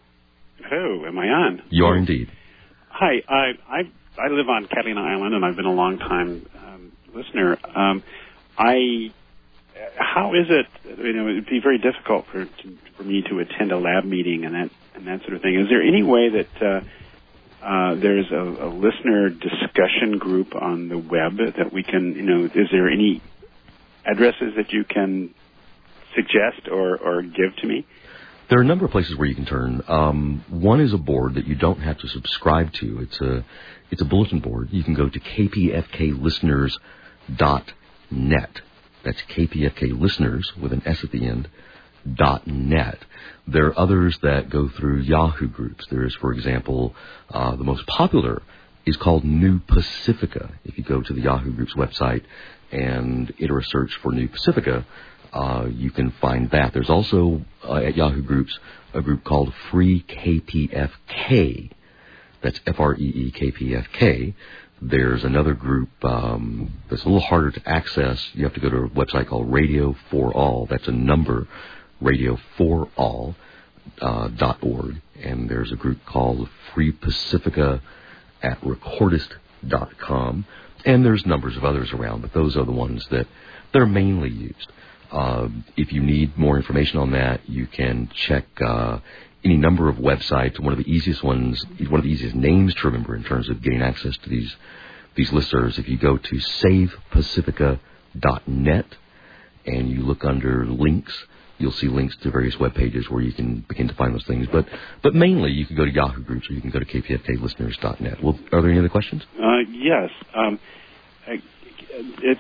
[SPEAKER 7] Oh, am I on?
[SPEAKER 1] You are indeed.
[SPEAKER 7] Hi. I I, I live on Catalina Island, and I've been a long-time um, listener. Um, I... How is it, you know, it would be very difficult for for me to attend a lab meeting and that and that sort of thing. Is there any way that uh, uh, there's a, a listener discussion group on the web that we can, you know, is there any addresses that you can suggest or, or give to me?
[SPEAKER 1] There are a number of places where you can turn. Um, one is a board that you don't have to subscribe to. It's a it's a bulletin board. You can go to k p f k listeners dot net. That's K P F K listeners with an S at the end, dot net. There are others that go through Yahoo groups. There is, for example, uh, the most popular is called New Pacifica. If you go to the Yahoo Group's website and enter a search for New Pacifica, uh, you can find that. There's also, uh, at Yahoo Groups, a group called Free K P F K. That's F R E E K P F K. There's another group um, that's a little harder to access. You have to go to a website called Radio for All. That's a number, radio for all dot org. And there's a group called Free Pacifica at recordist dot com. And there's numbers of others around, but those are the ones that they're mainly used. Uh, if you need more information on that, you can check uh, any number of websites. One of the easiest ones, one of the easiest names to remember in terms of getting access to these these listservs, if you go to save pacifica dot net and you look under links, you'll see links to various web pages where you can begin to find those things. But but mainly, you can go to Yahoo Groups or you can go to k p f k listeners dot net. Well, are there any other questions?
[SPEAKER 7] Uh, yes. Um, it's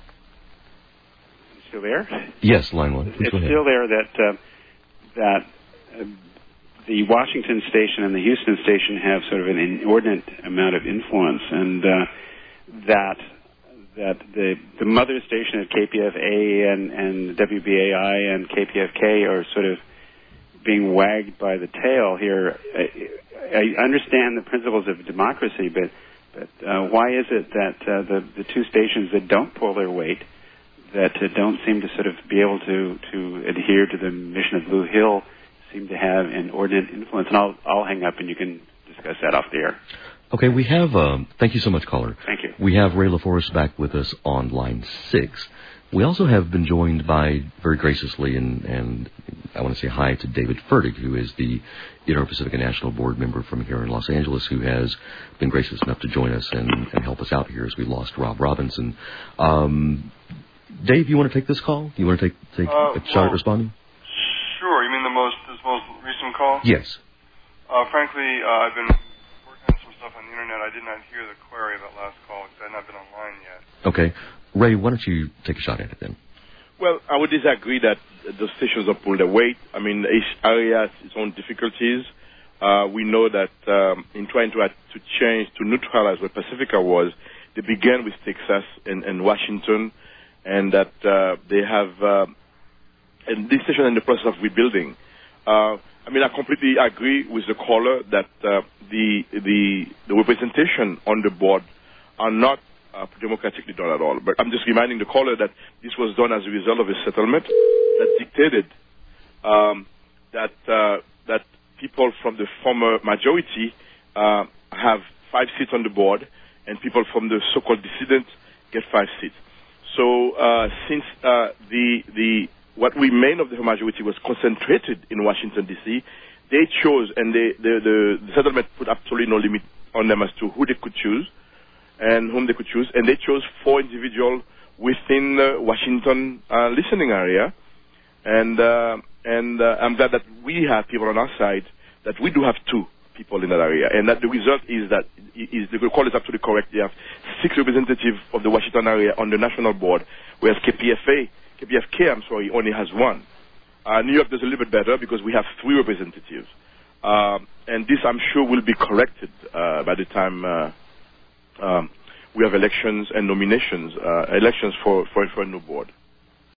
[SPEAKER 7] still there?
[SPEAKER 1] Yes, line one. Please
[SPEAKER 7] it's
[SPEAKER 1] go ahead.
[SPEAKER 7] still there that uh, that uh, the Washington station and the Houston station have sort of an inordinate amount of influence, and uh, that that the the mother station at K P F A and, and W B A I and K P F K are sort of being wagged by the tail here. I, I understand the principles of democracy, but but uh, why is it that uh, the the two stations that don't pull their weight, that uh, don't seem to sort of be able to to adhere to the mission of Blue Hill, seem to have an inordinate influence? And I'll I'll hang up, and you can discuss that off the air.
[SPEAKER 1] Okay, we have. Um, thank you so much, caller.
[SPEAKER 7] Thank you.
[SPEAKER 1] We have Ray LaForest back with us on line six. We also have been joined by, very graciously, and, and I want to say hi to David Fertig, who is the Inter-Pacifica National Board member from here in Los Angeles, who has been gracious enough to join us and, and help us out here as we lost Rob Robinson. Um, Dave, you want to take this call? You want to take, take
[SPEAKER 6] uh,
[SPEAKER 1] a shot
[SPEAKER 6] well,
[SPEAKER 1] at responding?
[SPEAKER 6] Sure. You mean the most this most recent call?
[SPEAKER 1] Yes.
[SPEAKER 6] Uh, frankly, uh, I've been working on some stuff on the internet. I did not hear the query of that last call because I had not been online yet.
[SPEAKER 1] Okay. Ray, why don't you take a shot at it then?
[SPEAKER 3] Well, I would disagree that the stations have pulled their weight. I mean, each area has its own difficulties. Uh, we know that um, in trying to, uh, to change, to neutralize what Pacifica was, they began with Texas and, and Washington, and that uh, they have, uh, and this station in the process of rebuilding. Uh, I mean, I completely agree with the caller that uh, the, the, the representation on the board are not Uh, democratically done at all. But I'm just reminding the caller that this was done as a result of a settlement that dictated um, that uh, that people from the former majority uh, have five seats on the board, and people from the so-called dissidents get five seats. So uh, since uh, the the what remained of the majority was concentrated in Washington D C, they chose, and they, the, the the settlement put absolutely no limit on them as to who they could choose and whom they could choose, and they chose four individuals within the Washington uh, listening area, and uh, and uh, I'm glad that we have people on our side, that we do have two people in that area, and that the result is that is the call is absolutely correct. They have six representatives of the Washington area on the national board, whereas K P F A, K P F K, I'm sorry, only has one. Uh, New York does a little bit better because we have three representatives, uh, and this I'm sure will be corrected uh, by the time. Uh, Um, we have elections and nominations, uh, elections for, for, for a new board.